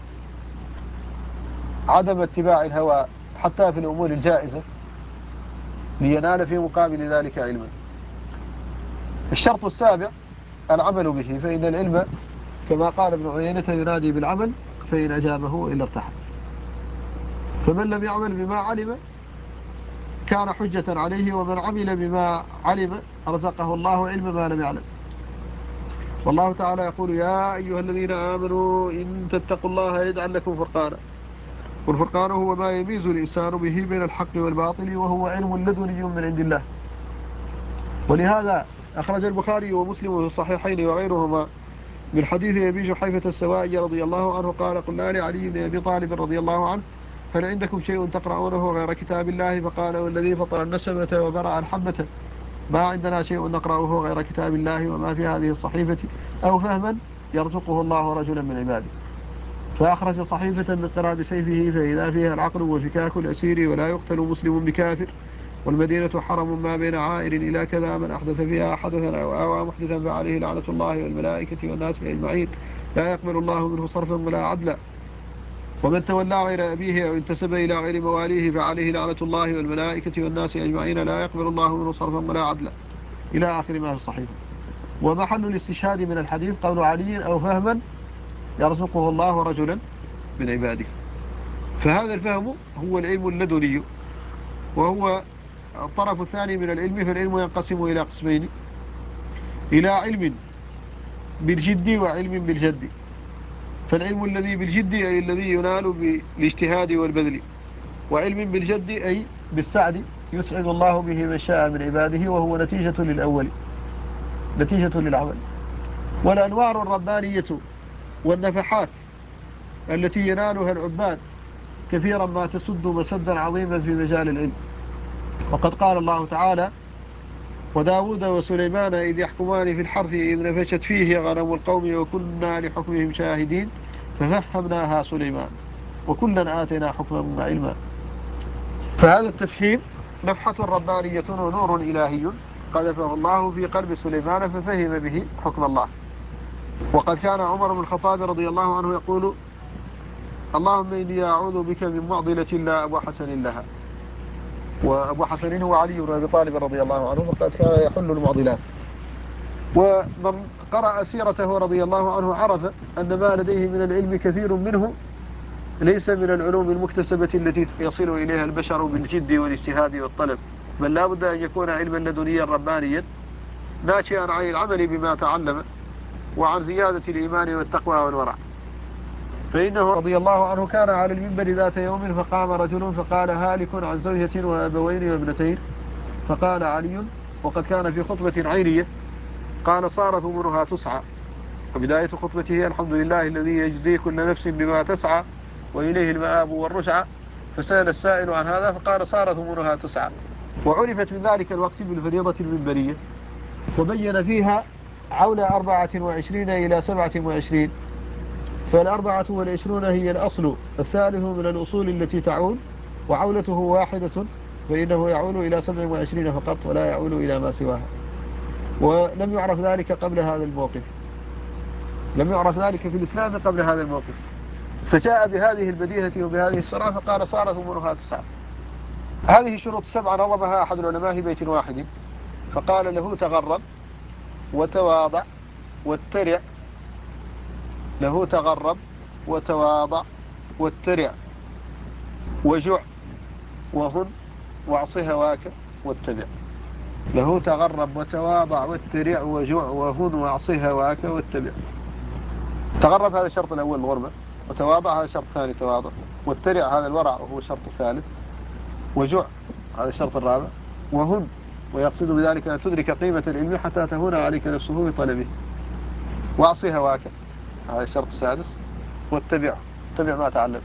Speaker 1: عدم اتباع الهوى حتى في الأمور الجائزة لينال في مقابل ذلك علما. الشرط السابع العمل به، فإن العلم كما قال ابن عيينة ينادي بالعمل، فإن أجابه إلا ارتحل. فمن لم يعمل بما علم كان حجة عليه، ومن عمل بما علم رزقه الله علم ما لم يعلم. والله تعالى يقول يا أيها الذين آمنوا إن تتقوا الله يجعل لكم فرقانا، والفرقان هو ما يميز الإنسان به بين الحق والباطل، وهو علم لدني من عند الله. ولهذا أخرج البخاري ومسلم في الصحيحين وغيرهما من حديث أبي جحيفة السوائي رضي الله عنه قال قلنا لعلي بن أبي طالب رضي الله عنه هل عندكم شيء تقرؤونه غير كتاب الله؟ فقال والذي فطر النسمة وبرأ الحبة ما عندنا شيء نقرأه غير كتاب الله وما في هذه الصحيفة، أو فهما يرزقه الله رجلا من عباده. فأخرج صحيفة من قراب سيفه فإذا فيها العقل وفكاك الأسير ولا يقتل مسلم بكافر، والمدينة حرم ما بين عائر إلى كذا، من أحدث فيها حدثا أو آوى محدثا فعليه لعنة الله والملائكة والناس أجمعين لا يقبل الله منه صرفا ولا عدلا، ومن تولى غير أبيه أو انتسب إلى غير مواليه فعليه لعنة الله والملائكة والناس أجمعين لا يقبل الله منه صرفا ولا عدلا، إلى آخر ما في الصحيفة. ومحل الاستشهاد من الحديث قول علي أو فهما يرزقه الله رجلا من عباده. فهذا الفهم هو العلم اللدني، وهو الطرف الثاني من العلم. فالعلم ينقسم إلى قسمين، إلى علم بالجد وعلم بالجد. فالعلم الذي بالجد أي الذي ينال بالاجتهاد والبذل، وعلم بالجد أي بالسعد يسعد الله به من شاء من عباده، وهو نتيجة للأول، نتيجة للعمل. والأنوار الربانية والنفحات التي ينالها العباد كثيرا ما تسد مسدا عظيما في مجال العلم. وقد قال الله تعالى وداود وسليمان إذ يحكمان في الحرث إذ نفشت فيه غنم القوم وكنا لحكمهم شاهدين ففهمناها سليمان وكلا آتينا حكما وعلما. فهذا التفهيم نفحة ربانية ونور إلهي قذفه الله في قلب سليمان ففهم به حكم الله. وقد كان عمر بن الخطاب رضي الله عنه يقول اللهم إني أعوذ بك من معضلة لا أبو حسن لها. وأبو حسن هو علي بن أبي طالب رضي الله عنه، وقد كان يحل المعضلات. ومن قرأ سيرته رضي الله عنه عرف أن ما لديه من العلم كثير منه ليس من العلوم المكتسبة التي يصل إليها البشر بالجد والاجتهاد والطلب، بل لا بد أن يكون علما لدنيا ربانيا ناشئا عن العمل بما تعلم وعن زيادة الإيمان والتقوى والورع. فإنه رضي الله عنه كان على المنبر ذات يوم فقام رجل فقال هالك عن زوجة وأبوين وابنتين، فقال علي وقد كان في خطبة عينية قال صار ثمرها تسعى. وبداية خطبته الحمد لله الذي يجزي كل نفس بما تسعى وإليه المآب والرجعى. فسأل السائل عن هذا فقال صار ثمرها تسعى. وعرفت من ذلك الوقت بالفريضة المنبرية، وبين فيها عول 24 إلى 27. فال24 هي الأصل الثالث من الأصول التي تعول، وعولته واحدة فإنه يعول إلى 27 فقط ولا يعول إلى ما سواها. ولم يعرف ذلك قبل هذا الموقف، لم يعرف ذلك في الإسلام قبل هذا الموقف. فجاء بهذه البديهة وبهذه السرعة فقال صارت أمورها 9. هذه شروط 7 نظمها أحد العلماء في بيت واحد، فقال له تغرب وتواضع واترع، له تغرب وتواضع واترع وجع وهن واعص هواك واتبع. له تغرب وتواضع واترع وجع وهن واعص هواك واتبع. تغرب هذا الشرط الأول الغربة، وتواضع هذا الشرط الثاني تواضع، واترع هذا الورع وهو الشرط الثالث، وجع هذا الشرط الرابع، وهن ويقصد بذلك أن تدرك قيمة العلم حتى تهون عليك نفسه بطلبه، واعص هواك هذا الشرط السادس، واتبع ما تعلم.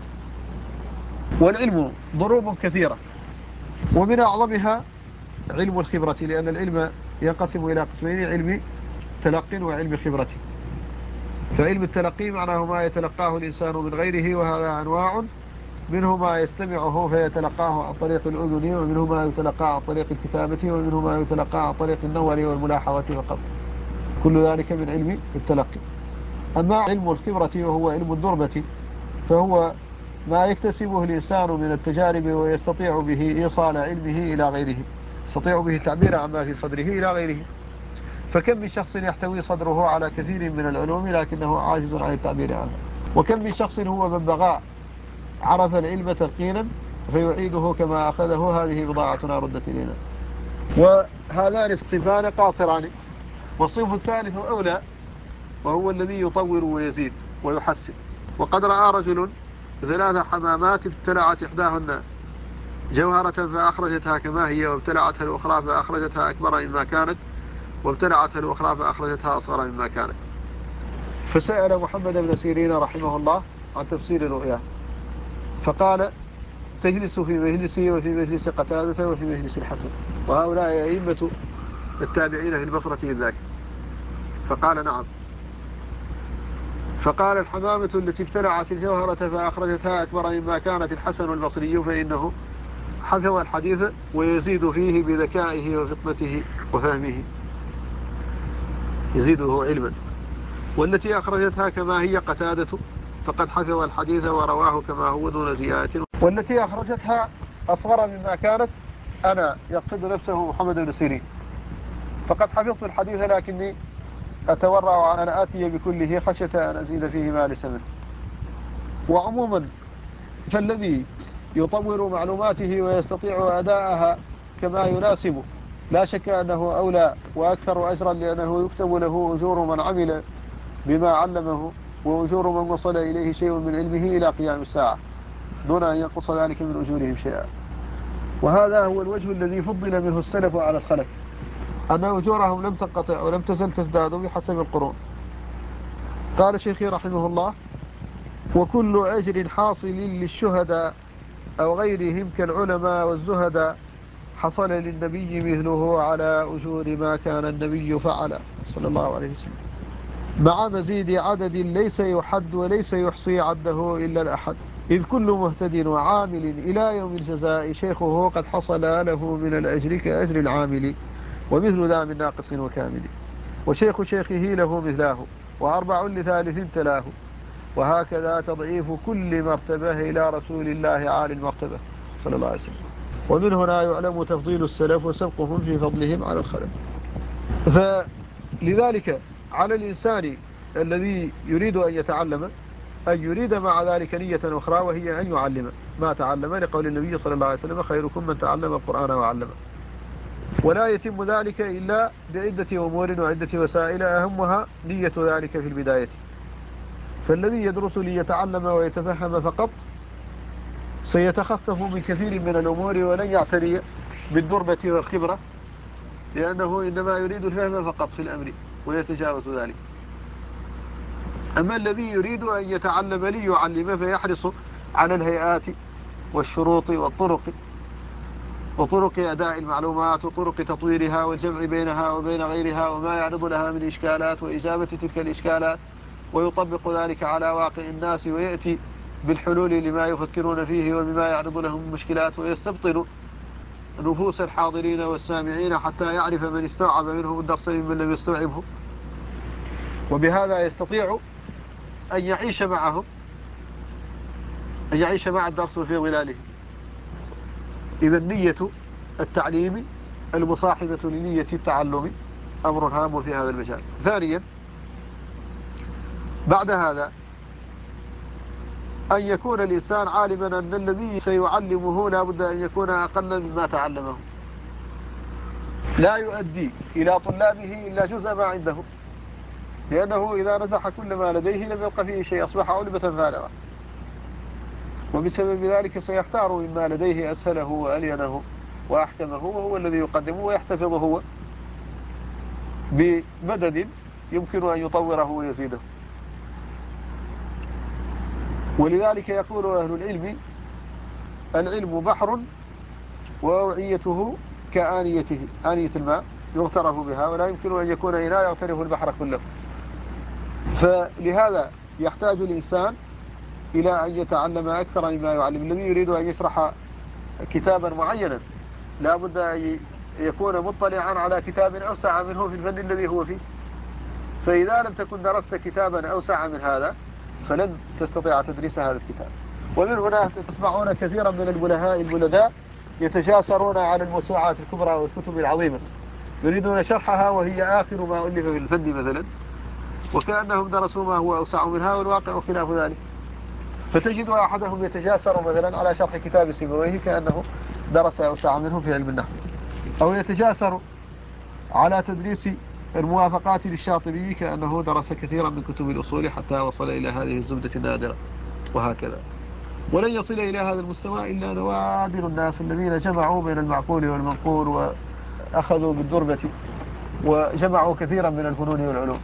Speaker 1: والعلم ضروب كثيرة، ومن أعظمها علم الخبرة، لأن العلم ينقسم إلى قسمين: علم تلق وعلم خبرة. فعلم التلقي معناه ما يتلقاه الإنسان من غيره، وهذا أنواع: منه ما يستمعه فيتلقاه عن طريق الأذن، ومنه ما يتلقاه عن طريق الكتابة، ومنه ما يتلقاه عن طريق النظر والملاحظة فقط. كل ذلك من علم التلقي. أما علم الخبرة وهو علم الدربة، فهو ما يكتسبه الإنسان من التجارب ويستطيع به إيصال علمه إلى غيره، يستطيع به التعبير عما في صدره إلى غيره. فكم من شخص يحتوي صدره على كثير من العلوم لكنه عاجز عن التعبير عنه، وكم من شخص هو من بغى عرف العلم تلقينا فيعيده كما أخذه. هذه بضاعتنا ردت إلينا. وهذان الصفان قاصران، والصنف الثالث أولى، وهو الذي يطور ويزيد ويحسن. وقد رأى رجل 3 حمامات ابتلعت إحداهن جوهرة فأخرجتها كما هي، وابتلعتها الأخرى فأخرجتها أكبر مما كانت، وابتلعتها الأخرى فأخرجتها أصغر مما كانت. فسأل محمد بن سيرين رحمه الله عن تفسير رؤياه، فقال: تجلس في مجلسي وفي مجلس قتادة وفي مجلس الحسن، وهؤلاء أئمة التابعين في البصرة ذاك. فقال: نعم. فقال: الحمامة التي ابتلعت الجوهرة فأخرجتها أكبر مما كانت الحسن البصري، فإنه حذو الحديث ويزيد فيه بذكائه وفطنته وفهمه، يزيده علما. والتي أخرجتها كما هي قتادة، فقد حفظ الحديث ورواه كما هو دون زيادة. والتي أخرجتها أصغر مما كانت أنا، يقصد نفسه محمد بن سيرين، فقد حفظت الحديث لكني أتورع أن آتي بكله خشية أن أزيد فيه ما ليس منه. وعموما فالذي يطور معلوماته ويستطيع أداءها كما يناسب لا شك أنه أولى وأكثر أجرا، لأنه يكتب له أجور من عمل بما علمه وأجور من وصل إليه شيء من علمه إلى قيام الساعة دون أن ينقص ذلك من أجورهم شيئا. وهذا هو الوجه الذي فضل منه السلف على الخلف، أن أجورهم لم تنقطع ولم تزل تزداد بحسب القرون. قال شيخي رحمه الله: وكل أجر حاصل للشهداء أو غيرهم كالعلماء والزهداء حصل للنبي مثله على أجور ما كان النبي فعل صلى الله عليه وسلم، مع مزيد عدد ليس يحد وليس يحصي عده إلا الأحد، إذ كل مهتد وعامل إلى يوم الجزاء شيخه قد حصل له من الأجر كأجر العامل، ومثل ذا من ناقص وكامل، وشيخ شيخه له مثلاه، وأربع لثالث تلاه، وهكذا تضعيف كل مرتبة إلى رسول الله عالي المرتبة صلى الله عليه وسلم. ومن هنا يعلم تفضيل السلف وسبقهم في فضلهم على الخلف. فلذلك على الإنسان الذي يريد أن يتعلم أن يريد مع ذلك نية أخرى، وهي أن يعلم ما تعلم، لقول النبي صلى الله عليه وسلم: خيركم من تعلم القرآن وعلمه. ولا يتم ذلك إلا بعدة أمور وعدة وسائل، أهمها نية ذلك في البداية. فالذي يدرس ليتعلم ويتفهم فقط سيتخفف من كثير من الأمور ولن يعتني بالدربة والخبرة، لأنه إنما يريد الفهم فقط في الأمر ويتجاوز ذلك. أما الذي يريد أن يتعلم ليعلم فيحرص على الهيئات والشروط وطرق أداء المعلومات وطرق تطويرها والجمع بينها وبين غيرها وما يعرض لها من إشكالات وإجابة تلك الإشكالات، ويطبق ذلك على واقع الناس ويأتي بالحلول لما يفكرون فيه وبما يعرض لهم المشكلات، ويستبطن نفوس الحاضرين والسامعين حتى يعرف من استوعب منهم الدرس ممن لم يستوعبه، وبهذا يستطيع أن يعيش معهم أن يعيش مع الدرس في ظلاله. إذا نية التعليم المصاحبة لنية التعلم أمر هام في هذا المجال. ثانيا بعد هذا أن يكون الإنسان عالما أن الذي سيعلمه لا بد أن يكون أقل مما تعلمه، لا يؤدي إلى طلابه إلا جزء ما عنده، لأنه إذا نزح كل ما لديه لم يبق فيه شيء، أصبح علبة فارغة، وبسبب ذلك سيختار مما لديه أسهله وألينه وأحكمه، وهو الذي يقدمه ويحتفظه هو بمدد يمكن أن يطوره ويزيده. ولذلك يقول أهل العلم: العلم بحر وأوعيته كآنيته، آنية الماء يغترف بها، ولا يمكن أن يكون إناء يغترف البحر كله. فلهذا يحتاج الإنسان إلى أن يتعلم أكثر مما يعلم. الذي يريد أن يشرح كتابا معينا لا بد أن يكون مطلعا على كتاب أوسع منه في الفن الذي هو فيه، فإذا لم تكن درست كتابا أوسع من هذا فلن تستطيع تدريس هذا الكتاب. ومن هنا تسمعون كثيرا من البلهاء البلداء يتجاسرون على الموسوعات الكبرى والكتب العظيمة، يريدون شرحها وهي آخر ما ألف في الفن مثلا، وكأنهم درسوا ما هو أوسع منها، والواقع خلاف ذلك. فتجد أحدهم يتجاسر مثلا على شرح كتاب سيبويه كأنه درس أوسع منه في علم النحو، أو يتجاسر على تدريس الموافقات للشاطبي كأنه درس كثيرا من كتب الأصول حتى وصل إلى هذه الزبدة النادرة، وهكذا. ولن يصل إلى هذا المستوى إلا نوادر الناس الذين جمعوا بين المعقول والمنقول وأخذوا بالدربة وجمعوا كثيرا من الفنون والعلوم.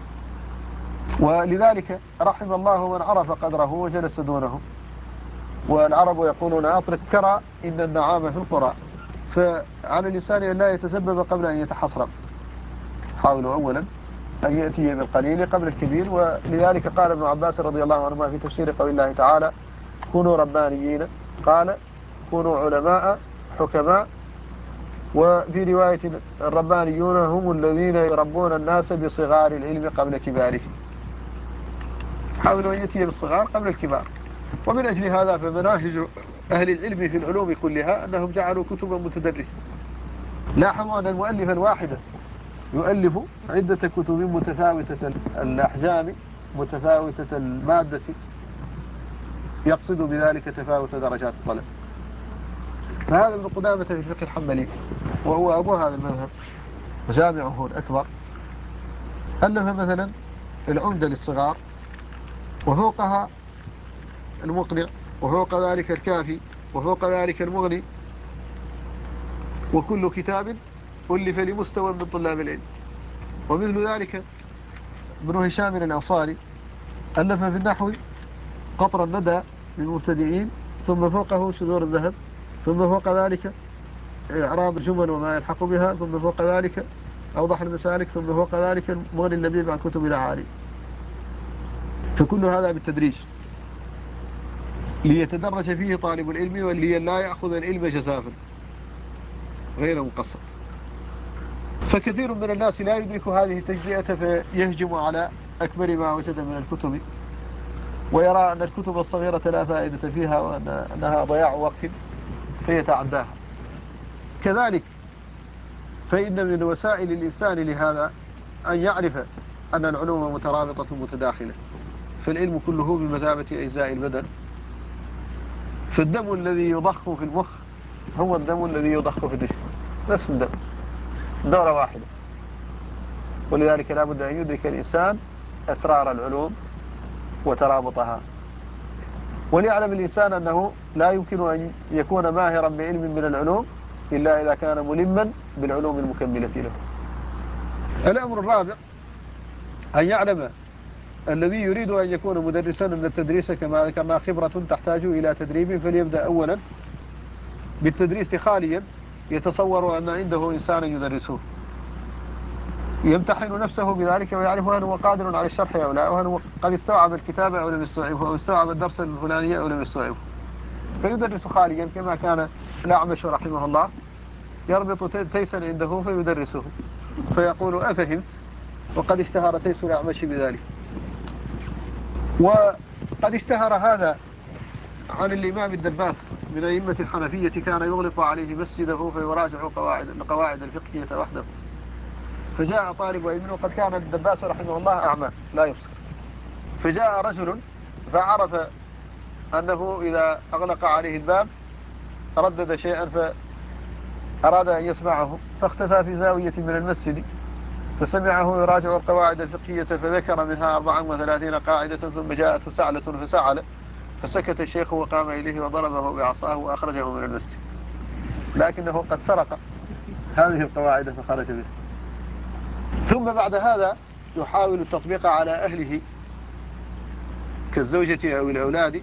Speaker 1: ولذلك رحم الله من عرف قدره وجلس دونه. والعرب يقولون: أطرق كرى إن النعام في القرى. فعلى الإنسان أن لا يتسبب قبل أن يتحصرم. حاولوا أولا أن يأتي بالقليل قبل الكبير. ولذلك قال ابن عباس رضي الله عنهما في تفسير قول الله تعالى: كونوا ربانيين، قال: كونوا علماء حكماء. وفي رواية: الربانيون هم الذين يربون الناس بصغار العلم قبل كباره. حاولوا أن يأتي بالصغار قبل الكبار. ومن أجل هذا فمناهج أهل العلم في العلوم كلها أنهم جعلوا كتبا متدرسة. لاحظوا أن المؤلف الواحد يؤلف عدة كتب متفاوتة الأحجام متفاوتة المادة، يقصد بذلك تفاوت درجات الطلب. فهذا ابن قدامة في الفقه الحنبلي، وهو أبو هذا المذهب وجامعه الأكبر، ألف مثلا العمدة للصغار، وفوقها المقنع، وفوق ذلك الكافي، وفوق ذلك المغني، وكل كتاب ألف لمستوى من طلاب العلم. ومثل ذلك ابن هشام الأنصاري ألف في النحو قطر الندى للمبتدئين، ثم فوقه شذور الذهب، ثم فوق ذلك إعراب الجمل وما يلحق بها، ثم فوق ذلك أوضح المسالك، ثم فوق ذلك مغني اللبيب عن كتب الأعالي. فكل هذا بالتدريج ليتدرج فيه طالب العلم، ولي لا يأخذ العلم جزافا غير مقصر. فكثير من الناس لا يدرك هذه التجزئة فيهجم على أكبر ما وجد من الكتب، ويرى أن الكتب الصغيرة لا فائدة فيها وأنها ضياع وقت فيتعداها. كذلك فإن من وسائل الإنسان لهذا أن يعرف أن العلوم مترابطة متداخلة، فالعلم كله بمثابة أجزاء البدن. فالدم الذي يضخ في المخ هو الدم الذي يضخ في الجسم، نفس الدم، دورة واحدة. ولذلك لا بد أن يدرك الإنسان أسرار العلوم وترابطها. وليعلم الإنسان أنه لا يمكن أن يكون ماهرا بعلم من العلوم إلا إذا كان ملما بالعلوم المكملة له. الأمر الرابع أن يعلم الذي يريد أن يكون مدرسا أن التدريس كما ذكرنا خبرة تحتاج إلى تدريب، فليبدأ أولا بالتدريس خاليا يتصور أن عنده إنسانا يدرسه، يمتحن نفسه بذلك ويعرف أنه قادر على الشرح أو لا، وأنه قد استوعب الكتاب أو لم يستوعبه، أو استوعب الدرس الفلاني أو لم يستوعبه، فيدرس خاليا كما كان الأعمش رحمه الله يربط تيسا عنده فيدرسه فيقول: أفهمت؟ وقد اشتهر تيس الأعمش بذلك. وقد اشتهر هذا عن الإمام الدباس من أئمة الحنفية كان يغلق عليه مسجده فيراجع القواعد الفقهية وحده. فجاء طالب علم، وقد كان الدباس رحمه الله أعمى لا يبصر، فجاء رجل فعرف أنه إذا أغلق عليه الباب ردد شيئا فأراد أن يسمعه، فاختفى في زاوية من المسجد فسمعه يراجع القواعد الفقهية فذكر منها 34 قاعدة، ثم جاءته سعلة فسعل، فسكت الشيخ وقام إليه وضربه بعصاه وأخرجه من المسجد، لكنه قد سرق هذه القواعد فخرج به. ثم بعد هذا يحاول التطبيق على أهله كالزوجة أو الأولاد،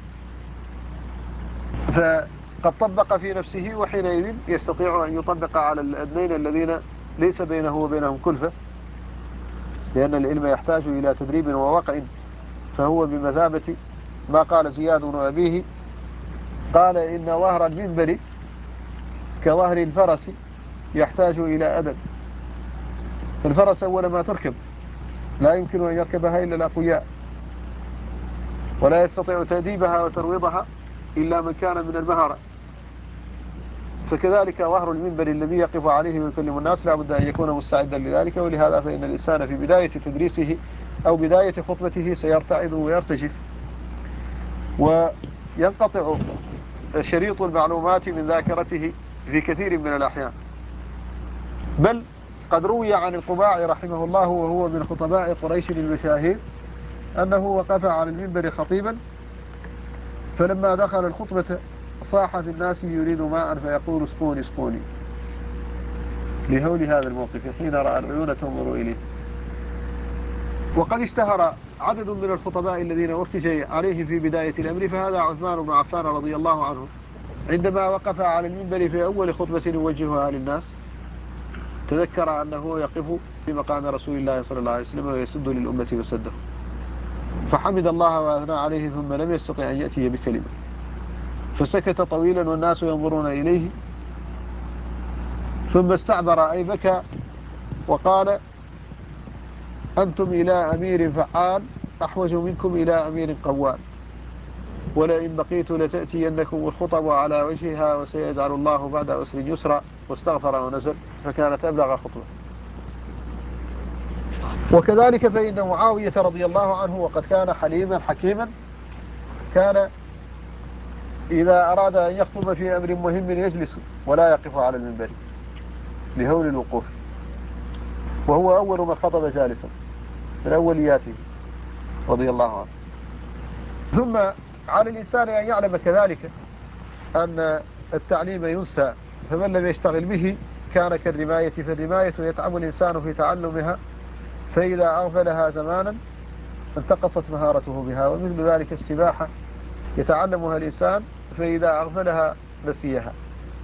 Speaker 1: فقد طبق في نفسه، وحينئذ يستطيع أن يطبق على الأدنين الذين ليس بينه وبينهم كلفة، لأن العلم يحتاج إلى تدريب ووقع، فهو بمثابة ما قال زياد بن أبيه، قال إن ظهر المنبر كظهر الفرس يحتاج إلى أدب. الفرس أول ما تركب لا يمكن أن يركبها إلا الأقوياء، ولا يستطيع تأديبها وترويضها إلا من كان من المهارة. فكذلك ظهر المنبر الذي يقف عليه ويكلم الناس لا بد أن يكون مستعدا لذلك. ولهذا فإن الإنسان في بداية تدريسه أو بداية خطبته سيرتعد ويرتجف، وينقطع شريط المعلومات من ذاكرته في كثير من الأحيان. بل قد روي عن القباع رحمه الله وهو من خطباء قريش المشاهير أنه وقف على المنبر خطيبا، فلما دخل الخطبة صاح في الناس يريد ماء فيقول اسقوني اسقوني، لهول هذا الموقف حين رأى العيون تنظر إليه. وقد اشتهر عدد من الخطباء الذين ارتجي عليه في بداية الأمر، فهذا عثمان بن عفان رضي الله عنه عندما وقف على المنبر في أول خطبة يوجهها للناس تذكر أنه يقف في مقام رسول الله صلى الله عليه وسلم ويسد للأمة وسده، فحمد الله وأثنى عليه، ثم لم يستطع أن يأتي بكلمة، فسكت طويلا والناس ينظرون إليه، ثم استعبر أي بكى وقال أنتم إلى أمير فعال أحوج منكم إلى أمير قوال، ولئن بقيت لتأتينكم الخطب على وجهها وسيجعل الله بعد أسر يسرا، واستغفر ونزل، فكانت أبلغ خطبة. وكذلك فإن معاوية رضي الله عنه وقد كان حليما حكيما كان إذا أراد أن يخطب في أمر مهم يجلس ولا يقف على المنبر لهول الوقوف، وهو أول من خطب جالسا من أولياته رضي الله عنه. ثم على الإنسان أن يعلم كذلك أن التعليم ينسى، فمن لم يشتغل به كان كالرماية، فالرماية يتعب الإنسان في تعلمها، فإذا أغفلها زمانا انتقصت مهارته بها، ومثل ذلك السباحة يتعلمها الإنسان فإذا أغفلها نسيها،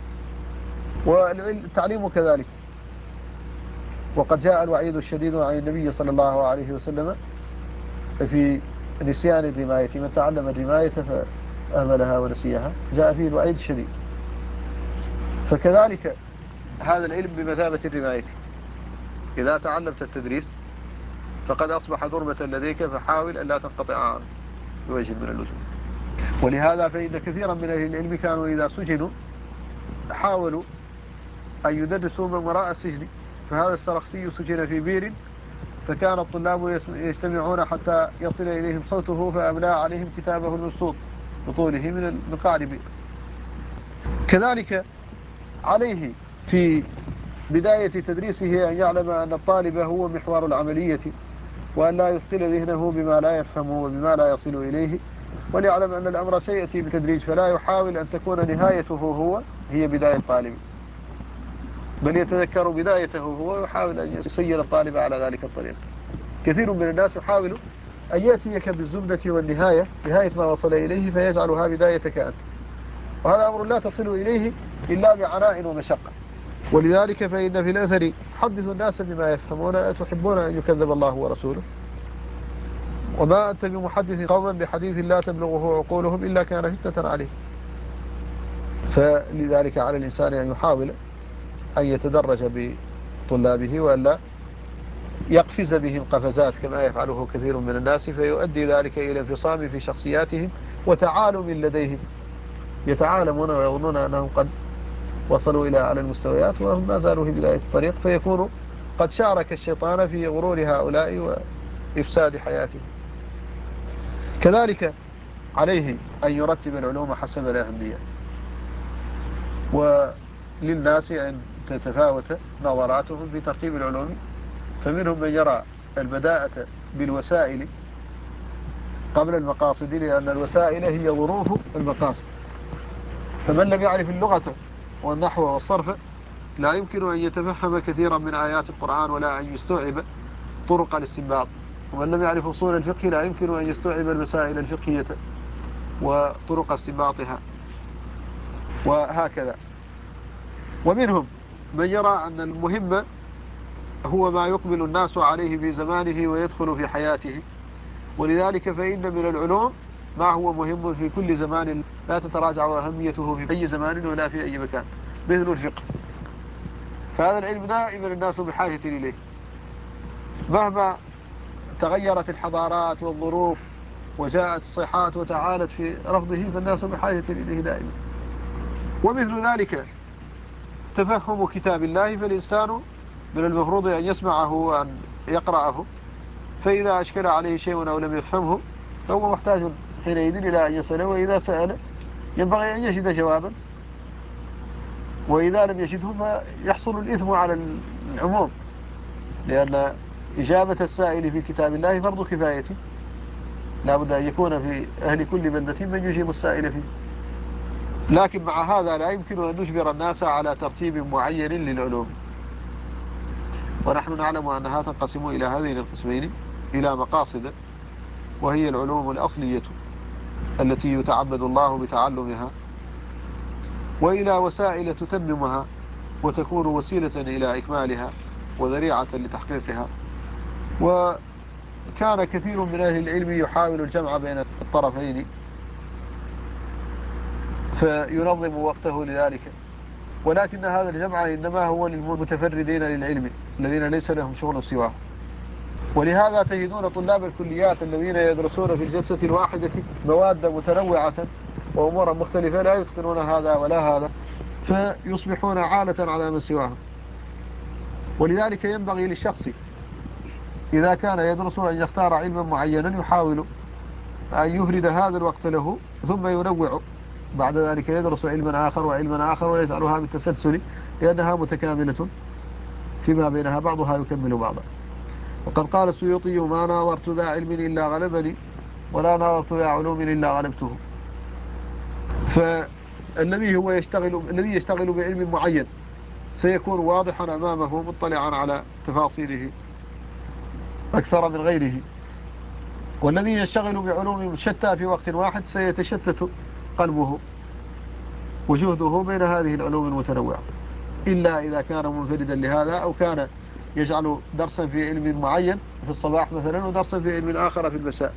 Speaker 1: والتعليم كذلك. وقد جاء الوعيد الشديد عن النبي صلى الله عليه وسلم في نسيان الرماية، من تعلم الرماية فأهملها ونسيها جاء فيه الوعيد الشديد. فكذلك هذا العلم بمثابة الرماية، إذا تعلمت التدريس فقد أصبح ضربة لديك، فحاول أن لا تنقطع عنه بوجه من الوجوه. ولهذا فإن كثيرا من أهل العلم كانوا إذا سجنوا حاولوا أن يدرسوا من وراء السجن، فهذا السرخسي سجن في بير، فكان الطلاب يجتمعون حتى يصل إليهم صوته فأملا عليهم كتابه المبسوط بطوله من قعر بئر. كذلك عليه في بداية تدريسه أن يعلم أن الطالب هو محور العملية، وأن لا يثقل ذهنه بما لا يفهمه وبما لا يصل إليه، وليعلم أن الأمر سيأتي بالتدريج، فلا يحاول أن تكون نهايته هي بداية الطالب، بل يتذكر بدايته هو ويحاول أن يسير الطالب على ذلك الطريق. كثير من الناس يحاول أن يأتيك بالزبدة والنهاية نهاية ما وصل إليه فيجعلها بدايتك أنت، وهذا أمر لا تصل إليه إلا بعناء ومشقة. ولذلك فإن في الأثر حدثوا الناس بما يفهمون أتحبون أن يكذب الله ورسوله، وما أنت بمحدث قوما بحديث لا تبلغه عقولهم إلا كان فتنة عليه. فلذلك على الإنسان أن يحاول أن يتدرج بطلابه وألا يقفز بهم قفزات كما يفعله كثير من الناس، فيؤدي ذلك إلى انفصام في شخصياتهم وتعالم لديهم، يتعالمون ويظنون أنهم قد وصلوا إلى أعلى المستويات وهم ما زالوا في بداية الطريق، فيكون قد شارك الشيطان في غرور هؤلاء وإفساد حياتهم. كذلك عليه أن يرتب العلوم حسب الأهمية، وللناس أن تتفاوت نظراتهم في ترتيب العلوم، فمنهم من يرى البداءة بالوسائل قبل المقاصد، لأن الوسائل هي ظروف المقاصد، فمن لم يعرف اللغة والنحو والصرف لا يمكن أن يتفهم كثيرا من آيات القرآن ولا أن يستوعب طرق الاستنباط، ومن لم يعرف أصول الفقه لا يمكن أن يستوعب المسائل الفقهية وطرق استنباطها، وهكذا. ومنهم من يرى أن المهم هو ما يقبل الناس عليه في زمانه ويدخل في حياته، ولذلك فإن من العلوم ما هو مهم في كل زمان لا تتراجع أهميته في أي زمان ولا في أي مكان، مثل الفقه، فهذا العلم دائما الناس بحاجة إليه، مهما تغيرت الحضارات والظروف وجاءت الصيحات وتعالت في رفضه فالناس بحاجة إليه دائما. ومثل ذلك تفهم كتاب الله، فالإنسان من المفروض أن يسمعه وأن يقرأه، فإذا أشكل عليه شيء أو لم يفهمه فهو محتاج حينئذ إلى أن يسأل، وإذا سأل ينبغي أن يجد جوابا، وإذا لم يجده فيحصل الإثم على العموم، لأن إجابة السائل في كتاب الله فرض كفاية، لا بد أن يكون في أهل كل بلدة من يجيب السائل فيه، لكن مع هذا لا يمكن أن نجبر الناس على ترتيب معين للعلوم. ونحن نعلم أنها تنقسم إلى هذين القسمين، إلى مقاصد وهي العلوم الأصلية التي يتعبد الله بتعلمها، وإلى وسائل تتممها وتكون وسيلة إلى إكمالها وذريعة لتحقيقها. وكان كثير من أهل العلم يحاول الجمع بين الطرفين فينظم وقته لذلك، ولكن هذا الجمع إنما هو للمتفردين للعلم الذين ليس لهم شغل سواه. ولهذا تجدون طلاب الكليات الذين يدرسون في الجلسة الواحدة مواد متنوعة وأمورا مختلفة لا يتقنون هذا ولا هذا، فيصبحون عالة على من سواهم. ولذلك ينبغي للشخص إذا كان يدرس أن يختار علما معينا يحاول أن يفرد هذا الوقت له، ثم ينوع بعد ذلك يدرس علما آخر وعلما آخر ويجعلها بالتسلسل، لأنها متكاملة فيما بينها، بعضها يكمل بعضا. وقد قال السيوطي: ما ناظرت ذا علم إلا غلبني، ولا ناظرت ذا علوم إلا غلبته. فالذي يشتغل بعلم معين سيكون واضحا أمامه مطلعا على تفاصيله أكثر من غيره، والذي يشتغل بعلوم شتى في وقت واحد سيتشتت قلبه وجهده بين هذه العلوم المتنوعة، إلا إذا كان منفردا لهذا، أو كان يجعل درسا في علم معين في الصباح مثلا ودرسا في علم آخر في المساء.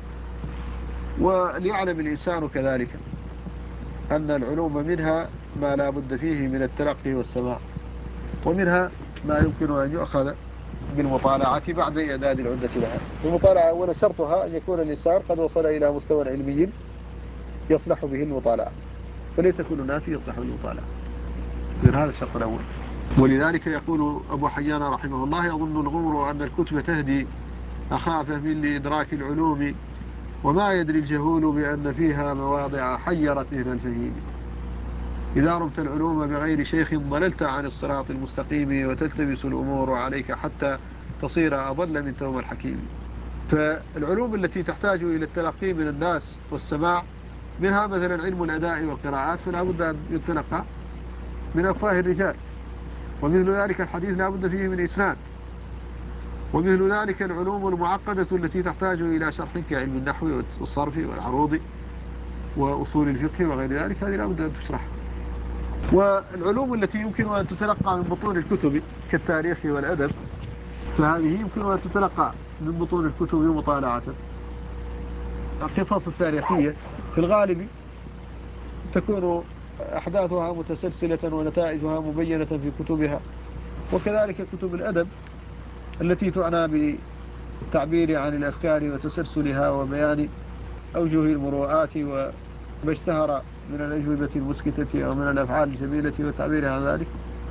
Speaker 1: وليعلم الإنسان كذلك أن العلوم منها ما لا بد فيه من التلقي والسماع، ومنها ما يمكن أن يؤخذ بالمطالعة بعد إعداد العدة لها. المطالعة أولا شرطها أن يكون الإنسان قد وصل إلى مستوى علمي يصلح به المطالعة، فليس كل الناس يصلح بالمطالعة، من هذا الشرط الأول. ولذلك يقول أبو حيان رحمه الله: يظن الغمر أن الكتب تهدي أخا فهم لإدراك العلوم، وما يدري الجهول بأن فيها مواضع حيرت مثل الفهيم. إذا رمت العلوم بغير شيخ ضللت عن الصراط المستقيم، وتلتبس الأمور عليك حتى تصير أضل من توم الحكيم. فالعلوم التي تحتاج إلى التلقي من الناس والسماع منها مثلا علم الأداء والقراءات، فلا بد أن يتلقى من أفواه الرجال، ومثل ذلك الحديث لا بد فيه من إسناد، ومثل ذلك العلوم المعقدة التي تحتاج إلى شرح كعلم النحو والصرف والعروض وأصول الفقه وغير ذلك، هذه لا بد أن تشرح. والعلوم التي يمكن أن تتلقى من بطون الكتب كالتاريخ والأدب، فهذه يمكن أن تتلقى من بطون الكتب مطالعة. القصص التاريخية في الغالب تكون أحداثها متسلسلة ونتائجها مبينة في كتبها، وكذلك كتب الأدب التي تعنى بالتعبير عن الأفكار وتسلسلها وبيان أوجه المروءات وما اشتهر من الأجوبة المسكتة أو من الأفعال الجميلة والتعبير عن ذلك،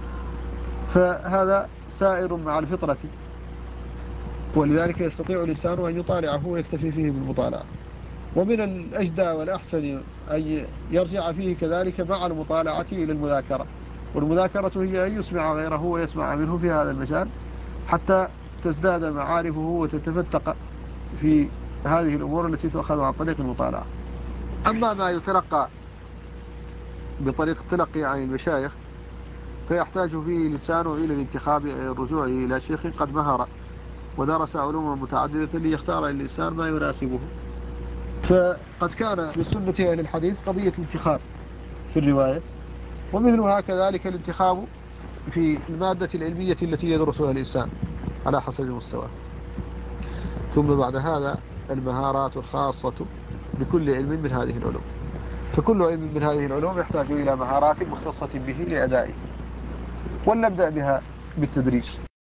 Speaker 1: فهذا سائر مع الفطرة، ولذلك يستطيع الإنسان أن يطالعه ويكتفي فيه بالمطالعة. ومن الأجدى والأحسن أن يرجع فيه كذلك مع المطالعة إلى المذاكرة، والمذاكرة هي أن يسمع غيره ويسمع منه في هذا المجال حتى تزداد معارفه وتتفتق في هذه الأمور التي تؤخذ عن طريق المطالعة. أما ما يتلقى بطريق التلقي عن المشايخ فيحتاج فيه الإنسان إلى الانتخاب، الرجوع إلى شيخ قد مهر ودرس علوما متعددة ليختار الإنسان ما يناسبه. فقد كان بسنة أهل الحديث قضية الانتخاب في الرواية، ومثلها كذلك الانتخاب في المادة العلمية التي يدرسها الإنسان على حسب المستوى. ثم بعد هذا المهارات الخاصة بكل علم من هذه العلوم، فكل علم من هذه العلوم يحتاج إلى مهارات مختصة به لأدائه، ولنبدأ بها بالتدريج.